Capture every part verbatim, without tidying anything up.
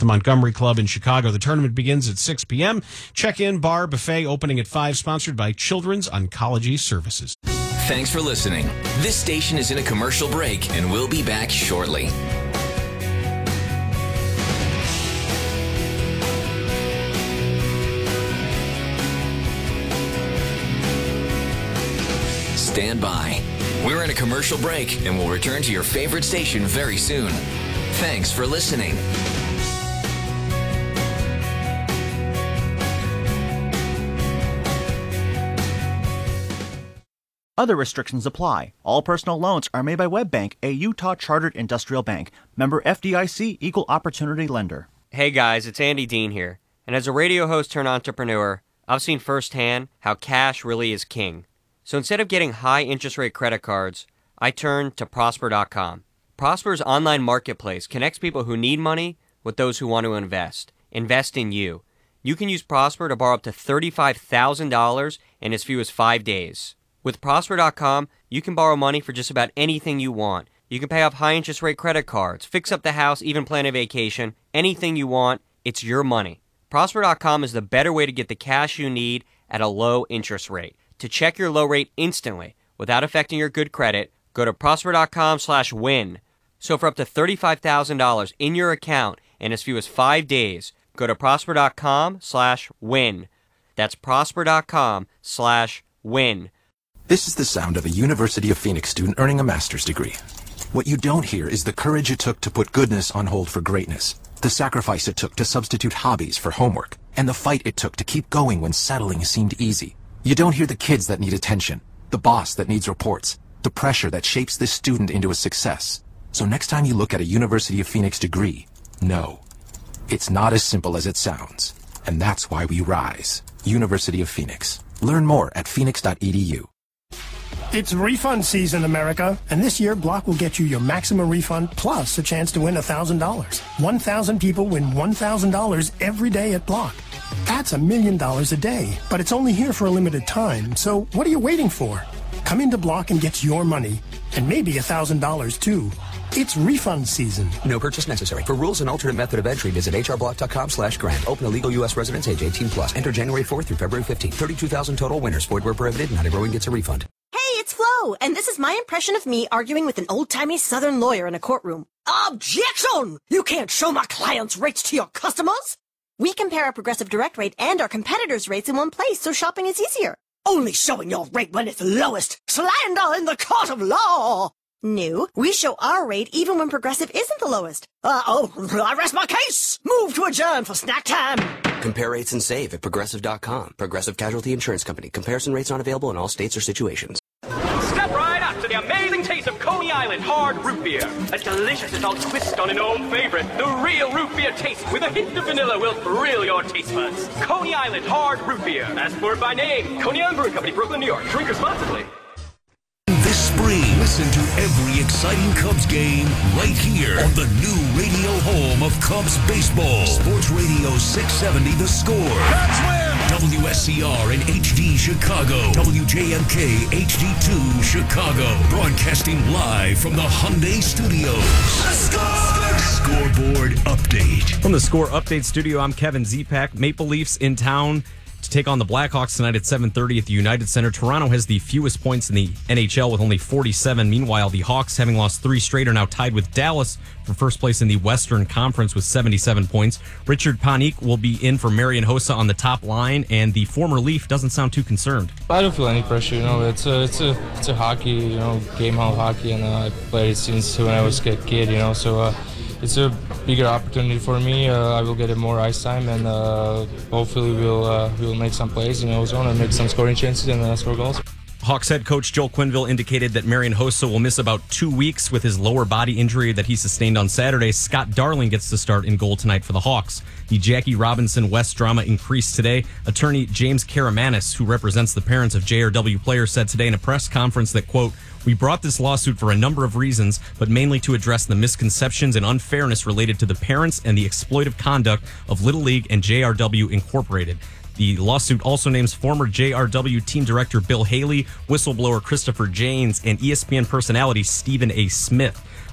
the Montgomery Club in Chicago. The tournament begins at six p.m. Check-in, bar, buffet opening at five, sponsored by Children's Oncology Services. Thanks for listening. This station is in a commercial break, and we'll be back shortly. Stand by. We're in a commercial break, and we'll return to your favorite station very soon. Thanks for listening. Other restrictions apply. All personal loans are made by WebBank, a Utah chartered industrial bank. Member F D I C, Equal Opportunity Lender. Hey guys, it's Andy Dean here. And as a radio host turned entrepreneur, I've seen firsthand how cash really is king. So instead of getting high interest rate credit cards, I turned to Prosper dot com. Prosper's online marketplace connects people who need money with those who want to invest. Invest in you. You can use Prosper to borrow up to thirty-five thousand dollars in as few as five days. With Prosper dot com, you can borrow money for just about anything you want. You can pay off high interest rate credit cards, fix up the house, even plan a vacation. Anything you want, it's your money. Prosper dot com is the better way to get the cash you need at a low interest rate. To check your low rate instantly without affecting your good credit, go to Prosper dot com slash win. So for up to thirty-five thousand dollars in your account in as few as five days, go to Prosper dot com slash win. That's Prosper dot com slash win. This is the sound of a University of Phoenix student earning a master's degree. What you don't hear is the courage it took to put goodness on hold for greatness, the sacrifice it took to substitute hobbies for homework, and the fight it took to keep going when settling seemed easy. You don't hear the kids that need attention, the boss that needs reports, the pressure that shapes this student into a success. So next time you look at a University of Phoenix degree, know, it's not as simple as it sounds. And that's why we rise. University of Phoenix. Learn more at phoenix dot e d u. It's refund season, America, and this year Block will get you your maximum refund plus a chance to win one thousand dollars. one thousand people win one thousand dollars every day at Block. That's a million dollars a day, but it's only here for a limited time, so what are you waiting for? Come into Block and get your money, and maybe one thousand dollars too. It's refund season. No purchase necessary. For rules and alternate method of entry, visit h r block dot com slash grant. Open a legal U S residence age eighteen plus. Enter January fourth through February fifteenth. thirty-two thousand total winners. Void where prohibited. Not everyone gets a refund. Hey, it's Flo, and this is my impression of me arguing with an old-timey Southern lawyer in a courtroom. Objection! You can't show my client's rates to your customers! We compare our Progressive Direct rate and our competitors' rates in one place, so shopping is easier. Only showing your rate when it's lowest. Slander in the court of law! No, we show our rate even when Progressive isn't the lowest. Uh-oh, I rest my case! Move to adjourn for snack time! Compare rates and save at Progressive dot com. Progressive Casualty Insurance Company. Comparison rates not available in all states or situations. Step right up to the amazing taste of Coney Island hard root beer. As delicious as I'll twist on an old favorite, the real root beer taste with a hint of vanilla will thrill your taste buds. Coney Island hard root beer. As poured by name, Coney Island Brewing Company, Brooklyn, New York. Drink responsibly. This spring, listen to every exciting Cubs game right here on the new radio home of Cubs baseball. Sports Radio six seventy The Score. Cubs win! W S C R and H D Chicago. W J M K H D two Chicago. Broadcasting live from the Hyundai Studios. The Score! Scoreboard update. From the Score Update Studio, I'm Kevin Zepak. Maple Leafs in town to take on the Blackhawks tonight at seven thirty at the United Center. Toronto has the fewest points in the N H L with only forty-seven. Meanwhile, the Hawks, having lost three straight, are now tied with Dallas for first place in the Western Conference with seventy-seven points. Richard Panik will be in for Marian Hossa on the top line, and the former Leaf doesn't sound too concerned. I don't feel any pressure. You know, it's a it's a it's a hockey, you know, game hall hockey, and uh, I played it since when I was a kid. You know, so. Uh, It's a bigger opportunity for me. Uh, I will get more ice time, and uh, hopefully we'll uh, we'll make some plays in our zone and make some scoring chances and uh, score goals. Hawks head coach Joel Quenneville indicated that Marian Hossa will miss about two weeks with his lower body injury that he sustained on Saturday. Scott Darling gets to start in goal tonight for the Hawks. The Jackie Robinson West drama increased today. Attorney James Karamanis, who represents the parents of J R W players, said today in a press conference that, quote, "We brought this lawsuit for a number of reasons, but mainly to address the misconceptions and unfairness related to the parents and the exploitive conduct of Little League and J R W Incorporated." The lawsuit also names former J R W team director Bill Haley, whistleblower Christopher Janes, and E S P N personality Stephen A. Smith.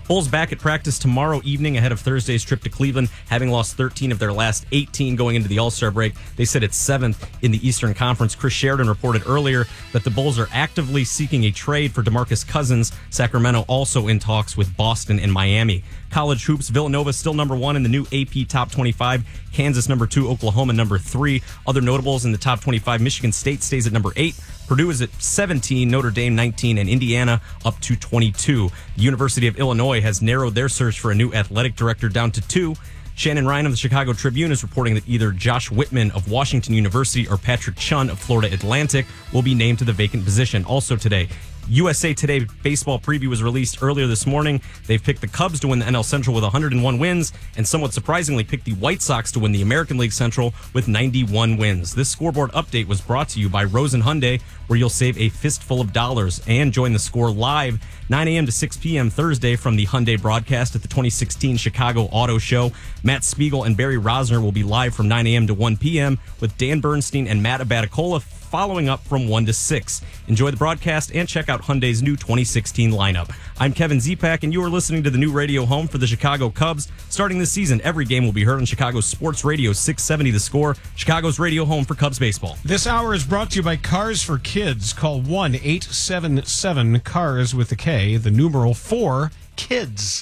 Bulls back at practice tomorrow evening ahead of Thursday's trip to Cleveland, having lost thirteen of their last eighteen going into the All-Star break. They sit at seventh in the Eastern Conference. Chris Sheridan reported earlier that the Bulls are actively seeking a trade for DeMarcus Cousins. Sacramento also in talks with Boston and Miami. College hoops, Villanova still number one in the new A P Top twenty-five. Kansas number two, Oklahoma number three. Other notables in the top twenty-five, Michigan State stays at number eight. Purdue is at seventeen, Notre Dame nineteen, and Indiana up to twenty-two. The University of Illinois has narrowed their search for a new athletic director down to two. Shannon Ryan of the Chicago Tribune is reporting that either Josh Whitman of Washington University or Patrick Chun of Florida Atlantic will be named to the vacant position. Also today, U S A Today baseball preview was released earlier this morning. They've picked the Cubs to win the N L Central with one hundred one wins, and somewhat surprisingly picked the White Sox to win the American League Central with ninety-one wins. This scoreboard update was brought to you by Rosen Hyundai, where you'll save a fistful of dollars. And join the score live nine a.m. to six p.m. Thursday from the Hyundai broadcast at the twenty sixteen Chicago Auto Show. Matt Spiegel and Barry Rosner will be live from nine a.m. to one p.m. with Dan Bernstein and Matt Abaticola following up from one to six. Enjoy the broadcast and check out Hyundai's new twenty sixteen lineup. I'm Kevin Zepak, and you are listening to the new radio home for the Chicago Cubs. Starting this season, every game will be heard on Chicago's Sports Radio six seventy The Score, Chicago's radio home for Cubs baseball. This hour is brought to you by Cars for Kids. Call one eight seven seven CARS with the K, the numeral four, KIDS.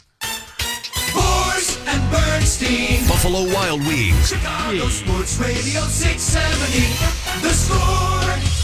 Boers and Bernstein. Buffalo Wild Wings. Chicago Sports Radio six seventy. The Score.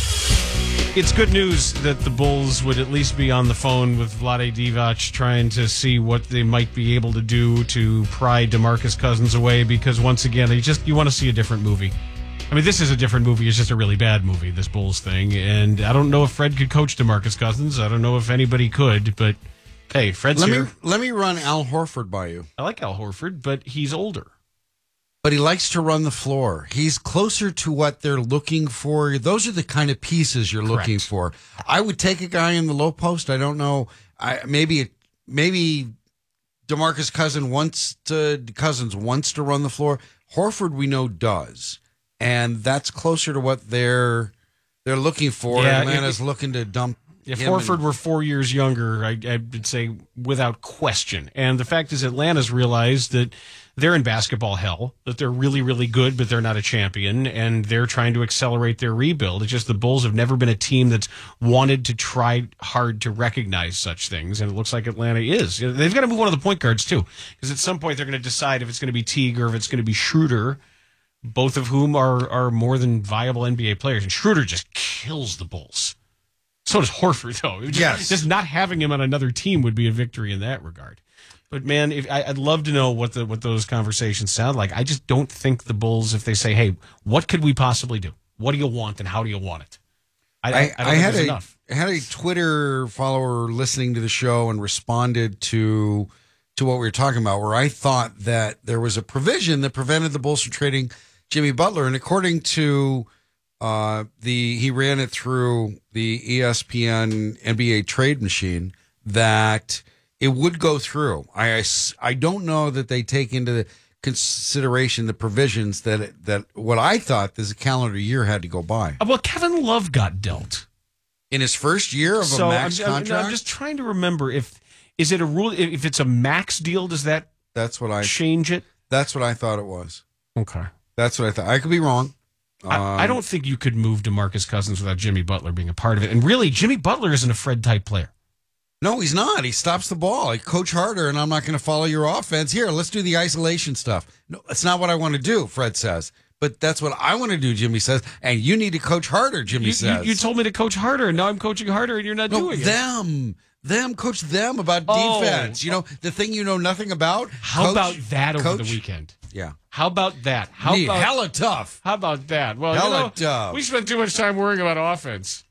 It's good news that the Bulls would at least be on the phone with Vlade Divac trying to see what they might be able to do to pry DeMarcus Cousins away, because once again, you just you want to see a different movie. I mean, this is a different movie. It's just a really bad movie, this Bulls thing. And I don't know if Fred could coach DeMarcus Cousins. I don't know if anybody could, but hey, Fred's let here. Me, let me run Al Horford by you. I like Al Horford, but he's older. But he likes to run the floor. He's closer to what they're looking for. Those are the kind of pieces you're Correct. looking for. I would take a guy in the low post. I don't know. I maybe it, maybe DeMarcus Cousins wants to Cousins wants to run the floor. Horford, we know, does, and that's closer to what they're they're looking for. Yeah, Atlanta's it, looking to dump. If him Horford and, were four years younger, I, I would say without question. And the fact is, Atlanta's realized that they're in basketball hell, that they're really, really good, but they're not a champion, and they're trying to accelerate their rebuild. It's just the Bulls have never been a team that's wanted to try hard to recognize such things, and it looks like Atlanta is. They've got to move one of the point guards, too, because at some point they're going to decide if it's going to be Teague or if it's going to be Schroeder, both of whom are, are more than viable N B A players. And Schroeder just kills the Bulls. So does Horford, though. Just, yes. Just not having him on another team would be a victory in that regard. But, man, if, I, I'd love to know what the what those conversations sound like. I just don't think the Bulls, if they say, hey, what could we possibly do? What do you want and how do you want it? I, I, I don't I think had there's a, enough. I had a Twitter follower listening to the show and responded to to what we were talking about, where I thought that there was a provision that prevented the Bulls from trading Jimmy Butler. And according to uh, the, he ran it through the E S P N N B A trade machine, that it would go through. I, I don't know that they take into consideration the provisions that that what I thought this calendar year had to go by. Well, Kevin Love got dealt in his first year of so a max I'm, I'm, contract. I'm just trying to remember if is it a rule if it's a max deal, does that that's what I change it? That's what I thought it was. Okay, that's what I thought. I could be wrong. I, um, I don't think you could move DeMarcus Cousins without Jimmy Butler being a part of it. And really, Jimmy Butler isn't a Fred type player. No, he's not. He stops the ball. Like, coach harder, and I'm not going to follow your offense. Here, let's do the isolation stuff. No, that's not what I want to do, Fred says. But that's what I want to do, Jimmy says. And you need to coach harder, Jimmy You, says. you, you told me to coach harder, and now I'm coaching harder, and you're not no, doing it. Them. Them. Coach them about Oh. defense. You know, the thing you know nothing about. How coach, about that over coach? the weekend? Yeah. How about that? How Need about hella tough? How about that? Well, Hella you know, tough. we spend too much time worrying about offense.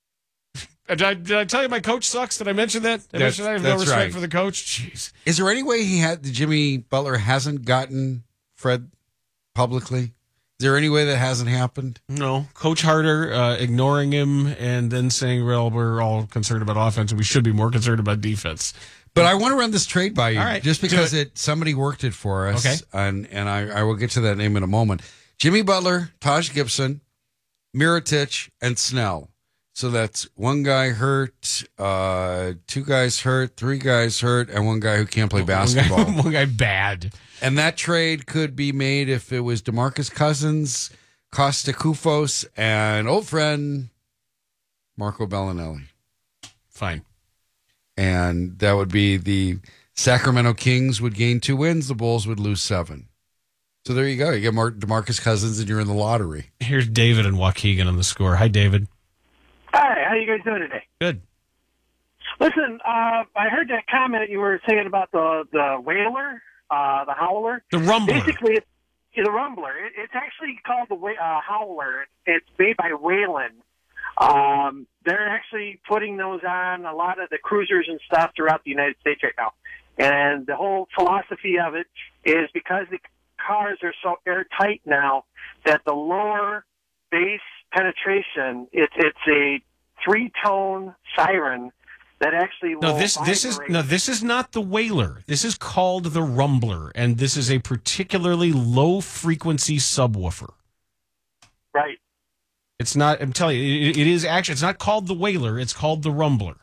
Did I, did I tell you my coach sucks? Did I mention that? Did I That's- mention that? I have no that's respect right. for the coach. Jeez. Is there any way he had Jimmy Butler hasn't gotten Fred publicly? Is there any way that hasn't happened? No. Coach Harder uh, ignoring him and then saying, well, we're all concerned about offense and we should be more concerned about defense. But I want to run this trade by you, All right, just do because it. it somebody worked it for us. Okay. And and I, I will get to that name in a moment. Jimmy Butler, Taj Gibson, Mirotic, and Snell. So that's one guy hurt, uh, two guys hurt, three guys hurt, and one guy who can't play basketball. One guy, one guy bad. And that trade could be made if it was DeMarcus Cousins, Costa Koufos, and old friend Marco Bellinelli. Fine. And that would be the Sacramento Kings would gain two wins, the Bulls would lose seven. So there you go. You get Mar- DeMarcus Cousins, and you're in the lottery. Here's David and Waukegan on the score. Hi, David. Hi, how you guys doing today? Good. Listen, uh, I heard that comment you were saying about the the whaler, uh, the howler. The rumbler. Basically, it's the rumbler. It, it's actually called the wa- uh, howler. It's made by Whalen. Um, they're actually putting those on a lot of the cruisers and stuff throughout the United States right now. And the whole philosophy of it is because the cars are so airtight now that the lower bass penetration, it's it's a three-tone siren that actually No, will this this is vibrate. no, this is not the whaler. This is called the rumbler, and this is a particularly low frequency subwoofer. Right. It's not. I'm telling you, it, it is actually. It's not called the whaler. It's called the rumbler.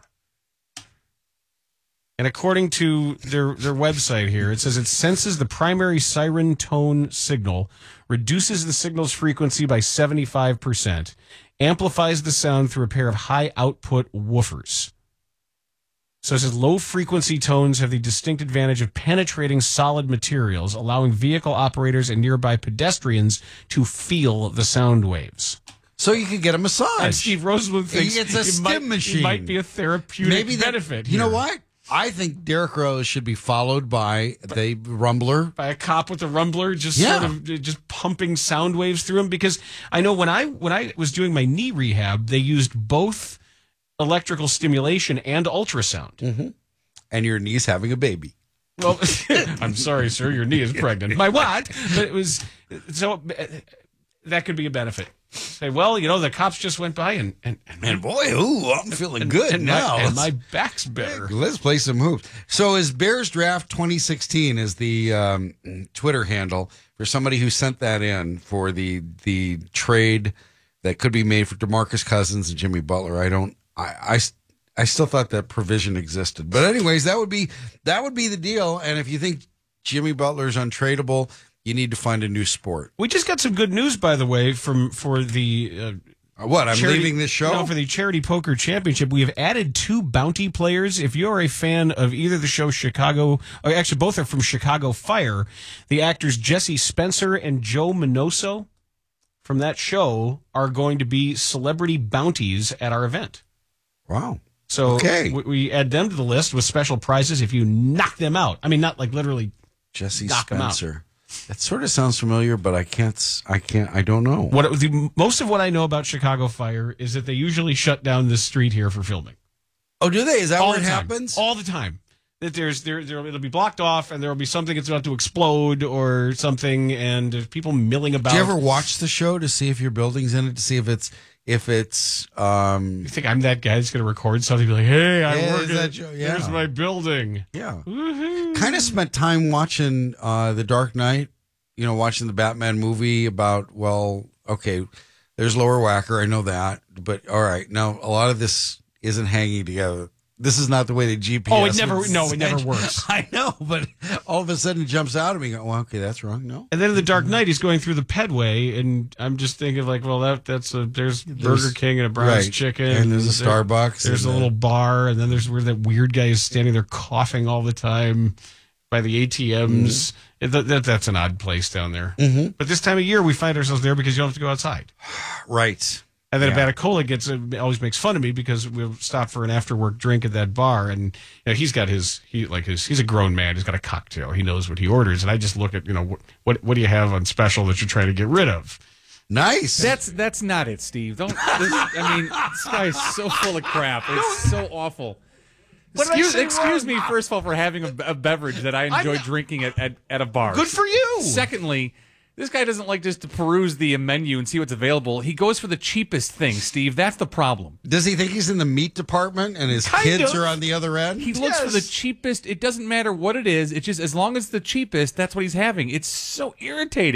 And according to their their website here, it says it senses the primary siren tone signal, reduces the signal's frequency by seventy-five percent, amplifies the sound through a pair of high output woofers. So it says low frequency tones have the distinct advantage of penetrating solid materials, allowing vehicle operators and nearby pedestrians to feel the sound waves. So you could get a massage. And Steve Rosenbluth thinks it's a it stim might, machine. It might be a therapeutic Maybe that- benefit. You know here. what? I think Derrick Rose should be followed by the Rumbler. By a cop with a rumbler, just Yeah. sort of just pumping sound waves through him. Because I know when I when I was doing my knee rehab, they used both electrical stimulation and ultrasound. Mm-hmm. And your knee's having a baby. Well, I'm sorry, sir, your knee is pregnant. My what? But it was so uh, that could be a benefit. Say, well, you know, the cops just went by and and, and, And boy, ooh, I'm feeling and- good and now. My, and my back's better. Let's play some hoops. So is Bears Draft twenty sixteen is the um, Twitter handle for somebody who sent that in for the the trade that could be made for DeMarcus Cousins and Jimmy Butler. I don't, I, I, I still thought that provision existed. But anyways, that would be that would be the deal. And if you think Jimmy Butler is untradeable, you need to find a new sport. We just got some good news, by the way, from for the uh, what I'm charity- leaving this show no, for the Charity Poker Championship. We have added two bounty players. If you are a fan of either the show Chicago, or actually both are from Chicago Fire, the actors Jesse Spencer and Joe Minoso from that show are going to be celebrity bounties at our event. Wow. So Okay. we, we add them to the list with special prizes if you knock them out. I mean, not like literally Jesse knock them out. Spencer. That sort of sounds familiar, but I can't. I can't. I don't know. What the, most of what I know about Chicago Fire is that they usually shut down this street here for filming. Oh, do they? Is that All where it the time. happens? All the time. That there's there, there it'll be blocked off, and there will be something that's about to explode or something, and there's people milling about. Do you ever watch the show to see if your building's in it? To see if it's if it's. um You think I'm that guy that's going to record something? Be like, hey, I Yeah, work is at that Joe? Yeah. here's my building. Yeah. Woohoo. Kind of spent time watching uh The Dark Knight. You know, watching the Batman movie about, well, okay, there's Lower Whacker, I know that, but all right, now a lot of this isn't hanging together. This is not the way the G P S. Oh, it never- would no, it never send- works. I know, but all of a sudden it jumps out at me. Go, well, okay, that's wrong. No, And then in the Dark Knight, he's going through the Pedway, and I'm just thinking, like, well, that that's a there's, There's- Burger King and a Brown's right. Chicken, And there's a there- Starbucks There's a and little a- bar, and then there's where that weird guy is standing there coughing all the time by the A T Ms. It- that, that- that's an odd place down there. Mhm. But this time of year, we find ourselves there because you don't have to go outside. right. And then Yeah. Batacola gets uh, always makes fun of me because we'll stop for an after work drink at that bar, and you know, he's got his he like his he's a grown man. He's got a cocktail. He knows what he orders, and I just look at you know what what, what do you have on special that you're trying to get rid of? Nice. That's that's not it, Steve. Don't. This, I mean, this guy's so full of crap. It's so awful. What did I Excuse, say excuse wrong? me, first of all, for having a, a beverage that I enjoy I'm- drinking at, at, at a bar. Good for you. Secondly, this guy doesn't like just to peruse the menu and see what's available. He goes for the cheapest thing, Steve. That's the problem. Does he think he's in the meat department and his Kind kids of. are on the other end? He looks for the cheapest. It doesn't matter what it is. It's just as long as it's the cheapest, that's what he's having. It's so irritating.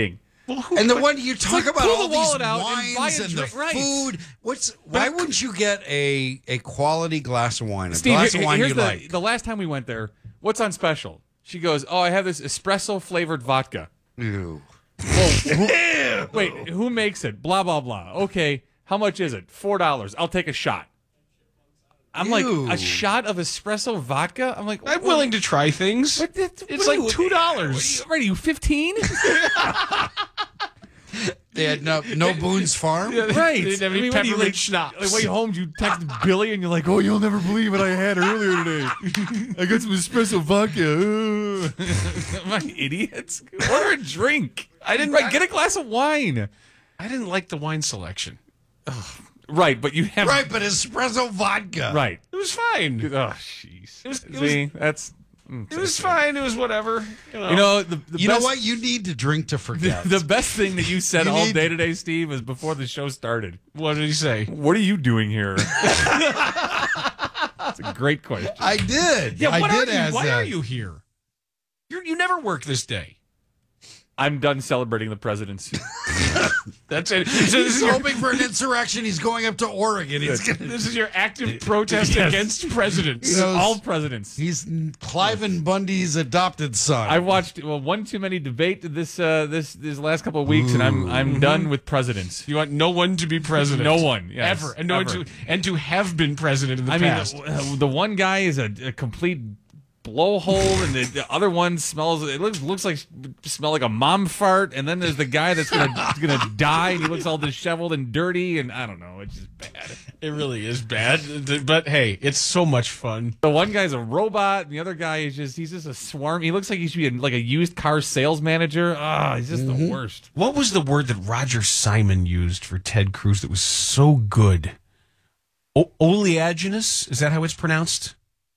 and the one you talk like about pull all the these wallet out and wines buy and, a the drink, right. food. What's why wouldn't you get a a quality glass of wine? A Steve, glass here- of wine here's you the, like. the last time we went there, what's on special? She goes, "Oh, I have this espresso flavored vodka." Ew. Well, who, wait, who makes it? Blah blah blah. Okay, how much is it? Four dollars. I'll take a shot. I'm Ew. like, a shot of espresso vodka? I'm like, I'm what- willing to try things. What, what, It's what are like you- two dollars. What are you, fifteen? They had no no Boone's Farm, Right. They didn't have any I mean, what do you, peppermint like, schnapps. Like, way home, you text Billy and you're like, "Oh, you'll never believe what I had earlier today. I got some espresso vodka." Am I idiots? Order a drink. I didn't. Right, get a glass of wine. I didn't like the wine selection. Right, but you have right, but espresso vodka. right. It was fine. Oh, jeez. It was. It See, was, that's. mm, it was fine. It was whatever. You know. You know, the, the You best, know what? You need to drink to forget. The, the best thing that you said You all need- day today, Steve, was before the show started. What did he say? What are you doing here? That's a great question. I did. Yeah. I What did are you? ask Why that. are you here? You you never work this day. I'm done celebrating the presidency. That's it. So this He's is your, hoping for an insurrection. He's going up to Oregon. He's gonna, this is your active protest Yes. against presidents. He knows- all presidents. he's Cliven Bundy's adopted son. I watched well one too many debate this uh, this this last couple of weeks, and I'm I'm done with presidents. You want no one to be president. No one, yes, ever, and no one ever. to and to have been president in the I mean, past. the, the one guy is a, a complete blowhole, and the, the other one smells. It looks looks like smell like a mom fart. And then there's the guy that's gonna gonna die, and he looks all disheveled and dirty. And I don't know, it's just bad. It really is bad, but hey, it's so much fun. The one guy's a robot, and the other guy is just he's just a swarm. He looks like he should be a, like a used car sales manager. Ah, he's just the worst. What was the word that Roger Simon used for Ted Cruz that was so good? O- oleaginous? Is that how it's pronounced?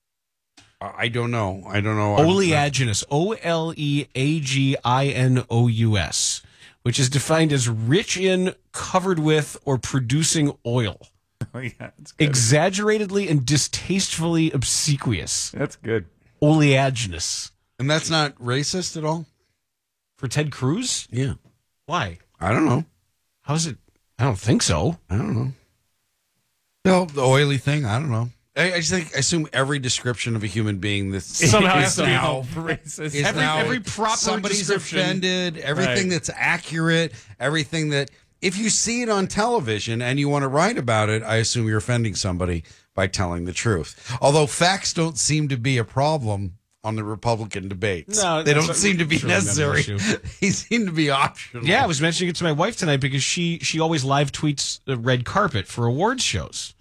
I don't know. I don't know. Oleaginous. O L E A G I N O U S, which is defined as rich in, covered with, or producing oil. Oh, yeah, that's good. Exaggeratedly and distastefully obsequious. That's good. Oleaginous. And that's not racist at all? For Ted Cruz? Yeah. Why? I don't know. How is it? I don't think so. I don't know. No, the oily thing, I don't know. I, I just think I assume every description of a human being that Somehow is has to be now, racist. is Every- now every proper somebody's description. offended, everything Right. that's accurate, everything that if you see it on television and you want to write about it, I assume you're offending somebody by telling the truth. Although facts don't seem to be a problem on the Republican debates. No, they that's don't a- seem to be it's really not an necessary. issue. They seem to be optional. Yeah, I was mentioning it to my wife tonight because she she always live tweets the red carpet for awards shows.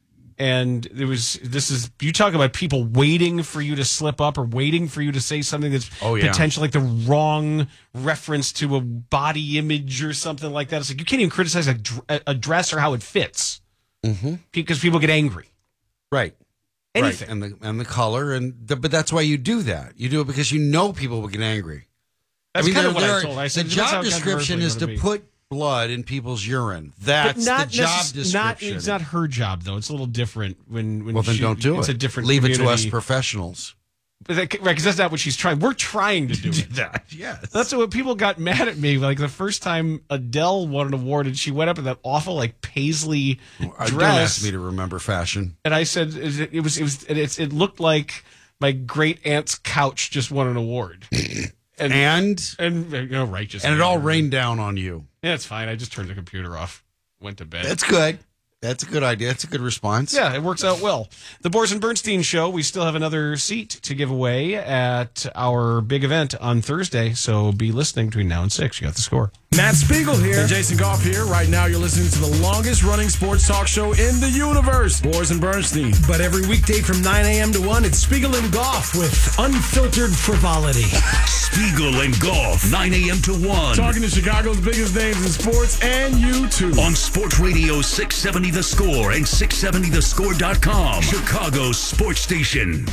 And there was this is you talk about people waiting for you to slip up or waiting for you to say something that's Oh, yeah. potentially like the wrong reference to a body image or something like that. It's like you can't even criticize a, dr- a dress or how it fits Mm-hmm. because people get angry. Right. Anything. Right. And the and the color and the, but that's why you do that. You do it because you know people will get angry. That's I mean, kind of there- what there I are- told. I said the that's how job description controversial is you to wanna be. put blood in people's urine. That's But not the job necess- description. Not, it's not her job though. It's a little different when when well, then she- don't do it's it. a different. Leave it to us community. professionals. But that, right, because that's not what she's trying. We're trying to do it. that. Yes. That's what people got mad at me. Like the first time Adele won an award, and she went up in that awful like paisley Uh, dress, Don't ask me to remember fashion. and I said is it, it was it was it's, it looked like my great aunt's couch just won an award, and And and you know righteous, and it all anger. rained down on you. Yeah, it's fine. I just turned the computer off, went to bed. That's good. That's a good idea. That's a good response. Yeah, it works out well. The Boris and Bernstein Show, we still have another seat to give away at our big event on Thursday, so be listening between now and six. You got the score. Matt Spiegel here. And Jason Goff here. Right now, you're listening to the longest running sports talk show in the universe, Boris and Bernstein. But every weekday from nine a.m. to one, it's Spiegel and Goff with unfiltered frivolity. Spiegel and Golf, nine a.m. to one. Talking to Chicago's biggest names in sports and you too. On Sports Radio six seventy The Score and six seventy the score dot com. Chicago's sports station.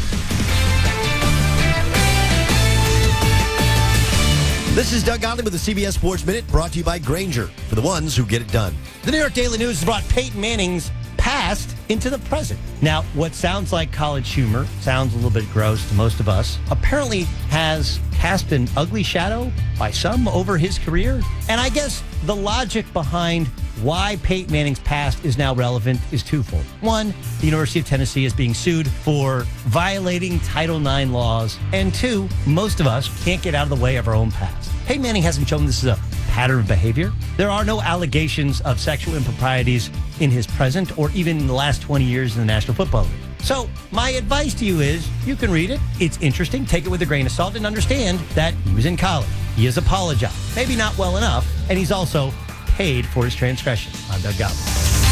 This is Doug Gottlieb with the C B S Sports Minute, brought to you by Grainger, for the ones who get it done. The New York Daily News has brought Peyton Manning's past into the present. Now, what sounds like college humor, sounds a little bit gross to most of us, apparently has cast an ugly shadow by some over his career. And I guess the logic behind why Peyton Manning's past is now relevant is twofold. One, the University of Tennessee is being sued for violating Title nine laws. And two, most of us can't get out of the way of our own past. Peyton Manning hasn't shown this is a pattern of behavior. There are no allegations of sexual improprieties in his present or even in the last twenty years in the National Football League. So my advice to you is you can read it. It's interesting. Take it with a grain of salt and understand that he was in college. He has apologized. Maybe not well enough. And he's also paid for his transgression. I'm Doug Gottlieb.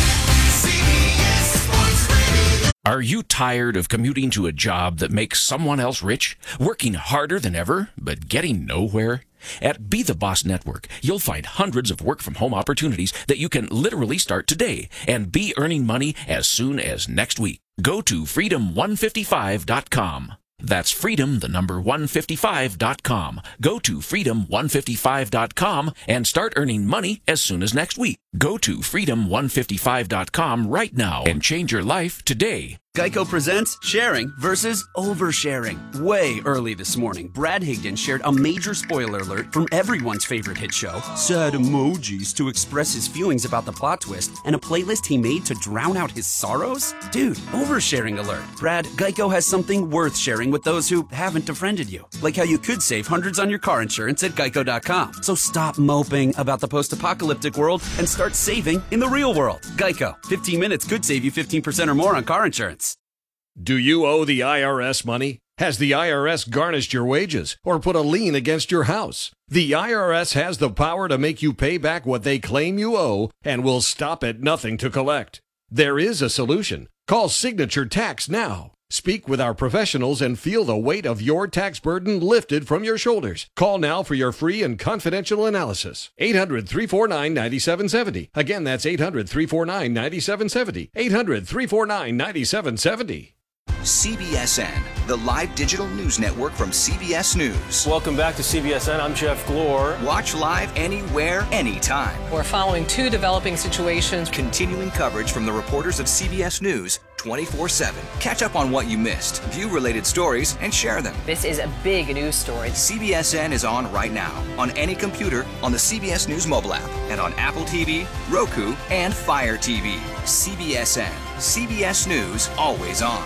Are you tired of commuting to a job that makes someone else rich, working harder than ever, but getting nowhere? At Be The Boss Network, you'll find hundreds of work-from-home opportunities that you can literally start today and be earning money as soon as next week. Go to freedom one fifty-five dot com. That's freedom, the number one fifty-five dot com. Go to freedom one fifty-five dot com and start earning money as soon as next week. Go to freedom one fifty-five dot com right now and change your life today. Geico presents sharing versus oversharing. Way early this morning, Brad Higdon shared a major spoiler alert from everyone's favorite hit show, sad emojis to express his feelings about the plot twist, and a playlist he made to drown out his sorrows? Dude, oversharing alert. Brad, Geico has something worth sharing with those who haven't befriended you. Like how you could save hundreds on your car insurance at geico dot com. So stop moping about the post-apocalyptic world and start saving in the real world. Geico. fifteen minutes could save you fifteen percent or more on car insurance. Do you owe the I R S money? Has the I R S garnished your wages or put a lien against your house? The I R S has the power to make you pay back what they claim you owe and will stop at nothing to collect. There is a solution. Call Signature Tax now. Speak with our professionals and feel the weight of your tax burden lifted from your shoulders. Call now for your free and confidential analysis. eight hundred, three four nine, nine seven seven zero. Again, that's eight hundred, three four nine, nine seven seven zero. eight hundred, three four nine, nine seven seven zero. C B S N, the live digital news network from C B S News. Welcome back to C B S N. I'm Jeff Glor. Watch live anywhere, anytime. We're following two developing situations. Continuing coverage from the reporters of C B S News twenty-four seven. Catch up on what you missed, view related stories, and share them. This is a big news story. C B S N is on right now, on any computer, on the C B S News mobile app, and on Apple T V, Roku, and Fire T V. C B S N. C B S News, always on.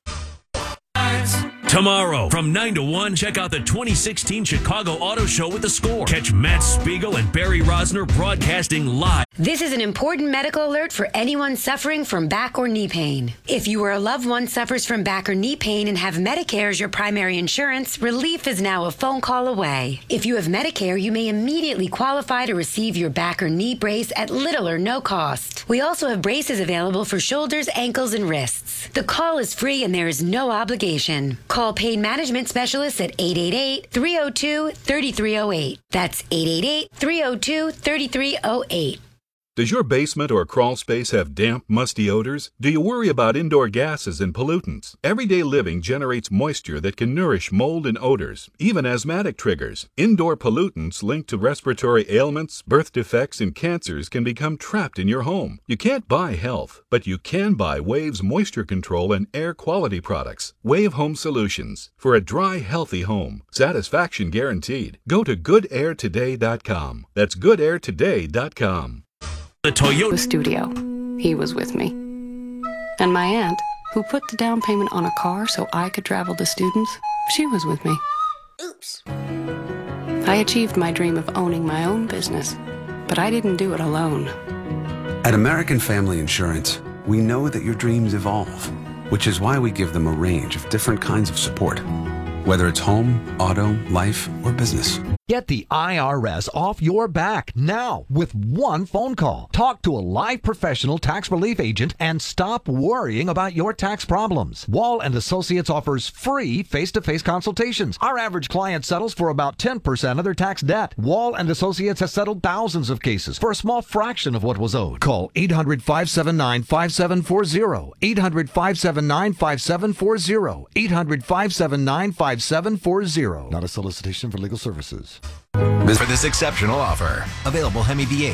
Tomorrow, from nine to one, check out the twenty sixteen Chicago Auto Show with The Score. Catch Matt Spiegel and Barry Rosner broadcasting live. This is an important medical alert for anyone suffering from back or knee pain. If you or a loved one suffers from back or knee pain and have Medicare as your primary insurance, relief is now a phone call away. If you have Medicare, you may immediately qualify to receive your back or knee brace at little or no cost. We also have braces available for shoulders, ankles, and wrists. The call is free and there is no obligation. Call Pain Management Specialists at eight eight eight, three oh two, three three oh eight. That's eight eight eight, three oh two, three three oh eight. Does your basement or crawl space have damp, musty odors? Do you worry about indoor gases and pollutants? Everyday living generates moisture that can nourish mold and odors, even asthmatic triggers. Indoor pollutants linked to respiratory ailments, birth defects, and cancers can become trapped in your home. You can't buy health, but you can buy Wave's moisture control and air quality products. Wave Home Solutions. For a dry, healthy home. Satisfaction guaranteed. Go to good air today dot com. That's good air today dot com. The Toyota studio. He was with me. And my aunt, who put the down payment on a car so I could travel to students, she was with me. Oops. I achieved my dream of owning my own business, but I didn't do it alone. At American Family Insurance, we know that your dreams evolve, which is why we give them a range of different kinds of support, whether it's home, auto, life, or business. Get the I R S off your back now with one phone call. Talk to a live professional tax relief agent and stop worrying about your tax problems. Wall and Associates offers free face-to-face consultations. Our average client settles for about ten percent of their tax debt. Wall and Associates has settled thousands of cases for a small fraction of what was owed. Call eight hundred, five seven nine, five seven four zero. eight hundred, five seven nine, five seven four zero. eight hundred, five seven nine, five seven four zero. Not a solicitation for legal services. For this exceptional offer, available Hemi V eight.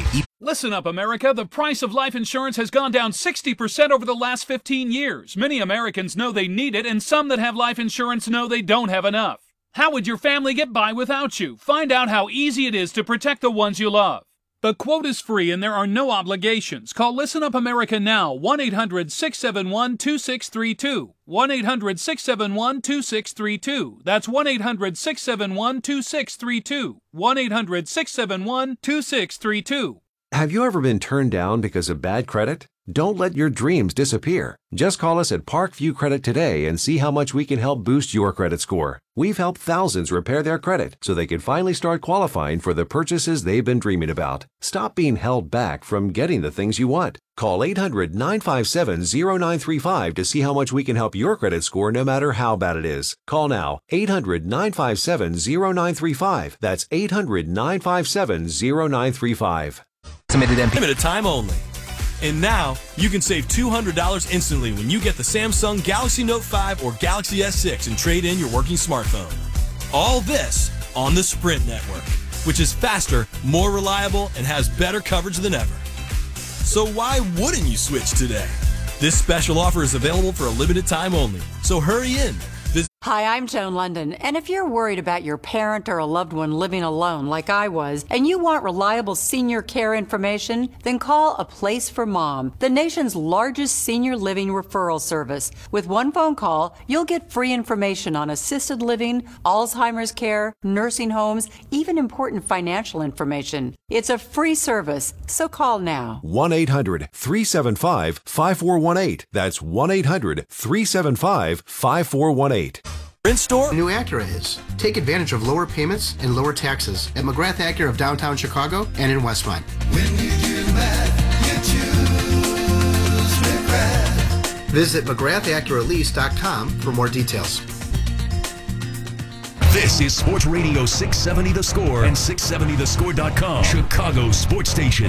Listen up, America. The price of life insurance has gone down sixty percent over the last fifteen years. Many Americans know they need it, and some that have life insurance know they don't have enough. How would your family get by without you? Find out how easy it is to protect the ones you love. The quote is free and there are no obligations. Call Listen Up America now, one eight hundred six seven one two six three two. one eight hundred six seven one two six three two. That's one eight hundred six seven one two six three two. one eight hundred six seven one two six three two. Have you ever been turned down because of bad credit? Don't let your dreams disappear. Just call us at Parkview Credit today and see how much we can help boost your credit score. We've helped thousands repair their credit so they can finally start qualifying for the purchases they've been dreaming about. Stop being held back from getting the things you want. Call eight hundred nine five seven zero nine three five to see how much we can help your credit score no matter how bad it is. Call now, eight hundred nine five seven zero nine three five. That's eight hundred nine five seven zero nine three five. Limited time only. And now, you can save two hundred dollars instantly when you get the Samsung Galaxy Note five or Galaxy S six and trade in your working smartphone. All this on the Sprint network, which is faster, more reliable, and has better coverage than ever. So why wouldn't you switch today? This special offer is available for a limited time only. So hurry in. Hi, I'm Joan London, and if you're worried about your parent or a loved one living alone like I was, and you want reliable senior care information, then call A Place for Mom, the nation's largest senior living referral service. With one phone call, you'll get free information on assisted living, Alzheimer's care, nursing homes, even important financial information. It's a free service, so call now. one eight hundred three seven five five four one eight. That's one eight hundred three seven five five four one eight. Sprint store? New Acura is. Take advantage of lower payments and lower taxes at McGrath Acura of downtown Chicago and in Westmont. When you do math, you choose McGrath. Visit McGrath Acura Lease dot com for more details. This is Sports Radio six seventy The Score and six seventy the score dot com, Chicago's sports station.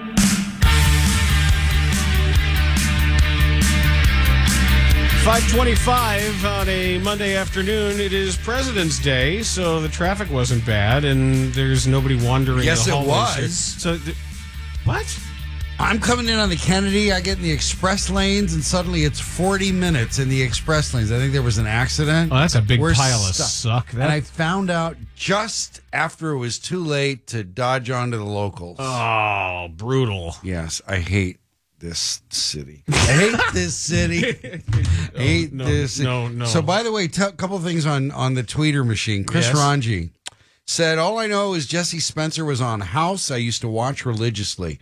five twenty-five on a Monday afternoon. It is President's Day, so the traffic wasn't bad, and there's nobody wandering. Yes, the it hallways here. was. So, th- what? I'm coming in on the Kennedy. I get in the express lanes, and suddenly it's forty minutes in the express lanes. I think there was an accident. Oh, that's a big We're pile of stuck. suck. That- And I found out just after it was too late to dodge onto the locals. Oh, brutal. Yes, I hate this city. I hate this city. I hate no, this city. no, no. So, by the way, a couple of things on, on the tweeter machine. Chris Yes. Ranji said, all I know is Jesse Spencer was on House. I used to watch religiously.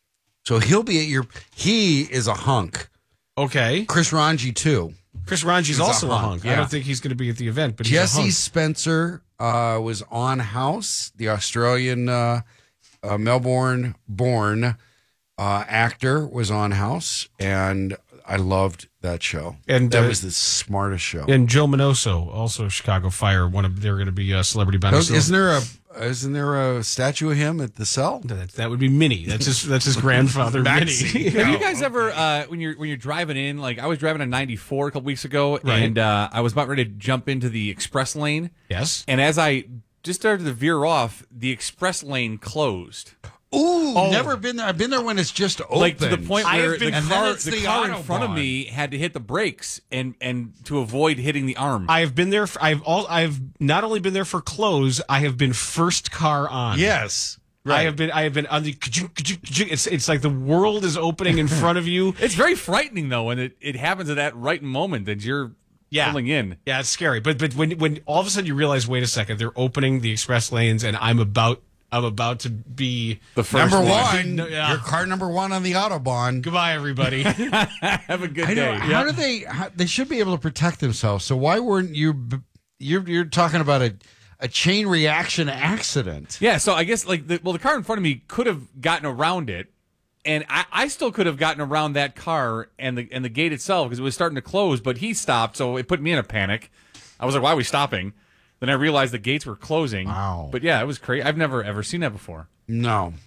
So he'll be at your, he is a hunk. Okay. Chris Ranji, too. Chris Ranji's He's a also a hunk. hunk, I yeah. don't think he's going to be at the event, but he's a Jesse hunk. Spencer uh, was on House, the Australian uh, uh, Melbourne-born uh, actor was on House, and I loved that show. And that uh, was the smartest show. And Joe Minoso, also Chicago Fire. One of they're going to be uh, celebrity Those- bounties. isn't there a isn't there a statue of him at the cell? That, that would be Minnie. That's his. That's his grandfather, Minnie. Have you guys ever, uh, when you're when you're driving in, like I was driving a ninety-four a couple weeks ago, Right. and uh, I was about ready to jump into the express lane. Yes. And as I just started to veer off, the express lane closed. Ooh, Oh. never been there. I've been there when it's just open. Like to the point I where have the been- and then car, it's the the car in front of Autobahn. me had to hit the brakes and and to avoid hitting the arm. I have been there. For, I've all. I've not only been there for close. I have been first car on. Yes. I have been. I have been on the. It's it's like the world is opening in front of you. It's very frightening though, when it, it happens at that right moment that you're Yeah. pulling in. Yeah, it's scary. But but when when all of a sudden you realize, wait a second, they're opening the express lanes, and I'm about I'm about to be The first Number one. one, No, yeah. your car number one on the Autobahn. Goodbye, everybody. Have a good I know. day. How do they? How, they should be able to protect themselves. So why weren't you? b- You're you're talking about a a chain reaction accident. Yeah, so I guess like the, well, the car in front of me could have gotten around it, and I, I still could have gotten around that car and the and the gate itself because it was starting to close. But he stopped, so it put me in a panic. I was like, "Why are we stopping?" Then I realized the gates were closing. Wow. But yeah, it was crazy. I've never ever seen that before. No.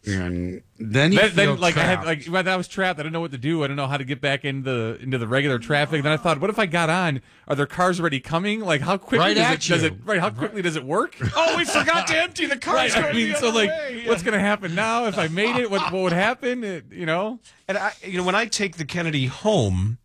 And then you then, feel then like I had trapped. like when I was trapped. I didn't know what to do. I didn't know how to get back into the into the regular traffic. Then I thought, what if I got on? Are there cars already coming? Like how quickly Right does, at it, does you. it right? How quickly does it work? Oh, we forgot to empty the cars. Right, I going mean, the so other like, way. what's going to happen now? If I made it, what what would happen? It, you know, And I, you know, when I take the Kennedy home,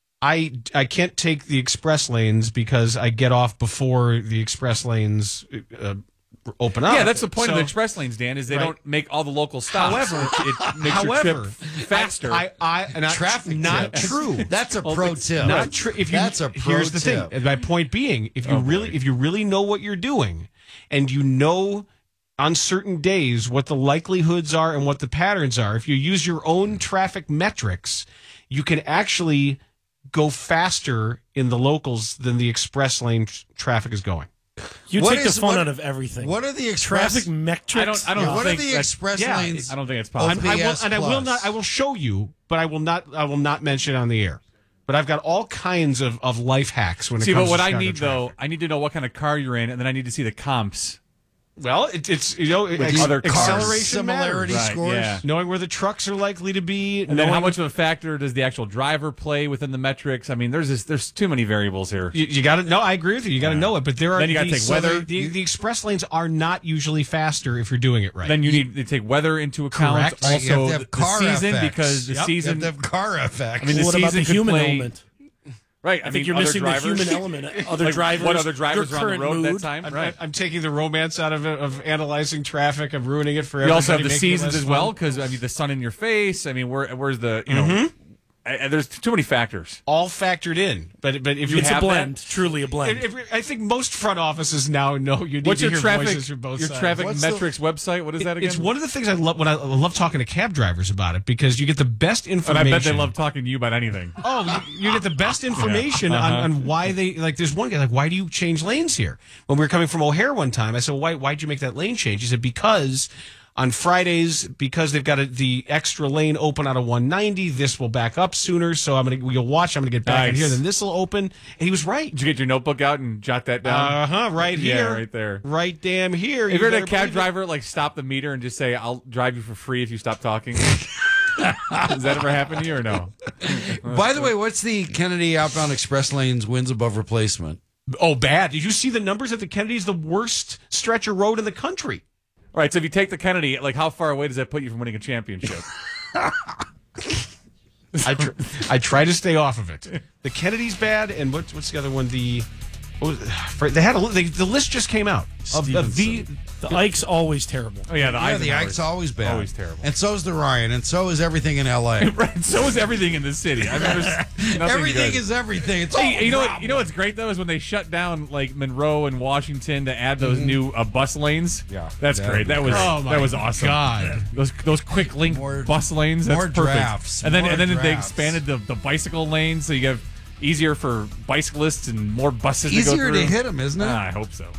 I I can't take the express lanes because I get off before the express lanes uh, open up. yeah, that's the point So- of the express lanes, Dan. Is they Right. don't make all the local stops. However, it, it makes however, your trip faster. I, I, I not, Traffic not tips. true. That's a Well, pro it's tip. Not true. If you, That's a pro here's the tip. thing. And my point being, if you Oh, really, boy. if you really know what you're doing, and you know on certain days what the likelihoods are and what the patterns are, if you use your own traffic metrics, you can actually go faster in the locals than the express lane tr- traffic is going. You What take is- the fun what- out of everything. What are the express Traffic metrics? I don't. I don't Yeah, what are think the that's- express yeah, lanes? I don't think it's of possible. I will, P S and I will Plus? not. I will show you, but I will not. I will not mention it on the air. But I've got all kinds of, of life hacks when it See, comes but what to I Chicago need traffic. though, I need to know what kind of car you're in, and then I need to see the comps. Well, it, it's you know ex- other cars. acceleration Similarity matters. Right, scores. yeah. Knowing where the trucks are likely to be, And then how knowing- much of a factor does the actual driver play within the metrics? I mean, there's this, there's too many variables here. You, you got to know. I agree with you. You got to Yeah. know it. But there are Then you gotta the, take so weather. The, the express lanes are not usually faster if you're doing it right. Then you need to take weather into account. Correct. Right, you have Also, to have the, the car season effects. because the Yep, season. You have to have car effects. I mean, the what about season the could human play- element? Right. I, I mean, think you're other missing drivers, the human element. Other like, drivers. What other drivers their are on the current road mood. that time? I'm, right. I'm taking the romance out of it, of analyzing traffic. I'm ruining it for You everybody. also have the making it seasons less as well fun. because I mean the sun in your face. I mean, where where's the you know? Mm-hmm. I, I- there's too many factors. All factored in. But but if you It's a have blend. that, Truly a blend. if, if, I think most front offices now know you need What's to your hear traffic? voices from both Your sides. traffic What's the- metrics website. What is that again? It's one of the things I love when I, I love talking to cab drivers about it because you get the best and I information. bet they love talking to you about anything. Oh, you, you get the best information Uh-huh. on, on why they like. There's one guy like, why do you change lanes here? When we were coming from O'Hare one time, I said, well, why why'd you make that lane change? He said because on Fridays, because they've got a, the extra lane open out of one ninety, this will back up sooner. So I'm gonna you'll watch. I'm gonna get back in Nice. here. Then this will open. And he was right. Did you get your notebook out and jot that down? Uh huh. Right Yeah, here. right there. Right damn here. If you're better a cab believe it. driver, like stop the meter and just say, "I'll drive you for free if you stop talking." Does that ever happen to you or no? By the way, what's the Kennedy outbound express lanes wins above replacement? Oh, bad. Did you see the numbers at the Kennedy's the worst stretch of road in the country? All right, so if you take the Kennedy, like how far away does that put you from winning a championship? I tr- I try to stay off of it. The Kennedy's bad, and what's what's the other one? The what was, for- they had a li- they, the list just came out of, of the The Ike's always terrible. Oh yeah, the Yeah, the Eisenhower's Ike's always bad. always terrible. And so is the Ryan, and so is everything in L A. Right, so is everything in the city. I've never nothing Everything good. is everything. It's Hey, all you know what? problem. You know what's great though is when they shut down like Monroe and Washington to add those new uh, bus lanes. Yeah, that's That'd great. be That was Oh, my that was awesome. God. those those quick link More- bus lanes. That's more perfect. drafts, And then more and then they drafts. expanded the, the bicycle lanes, so you have easier for bicyclists and more buses. Easier to go to through. hit 'em, isn't it? Ah, I hope so.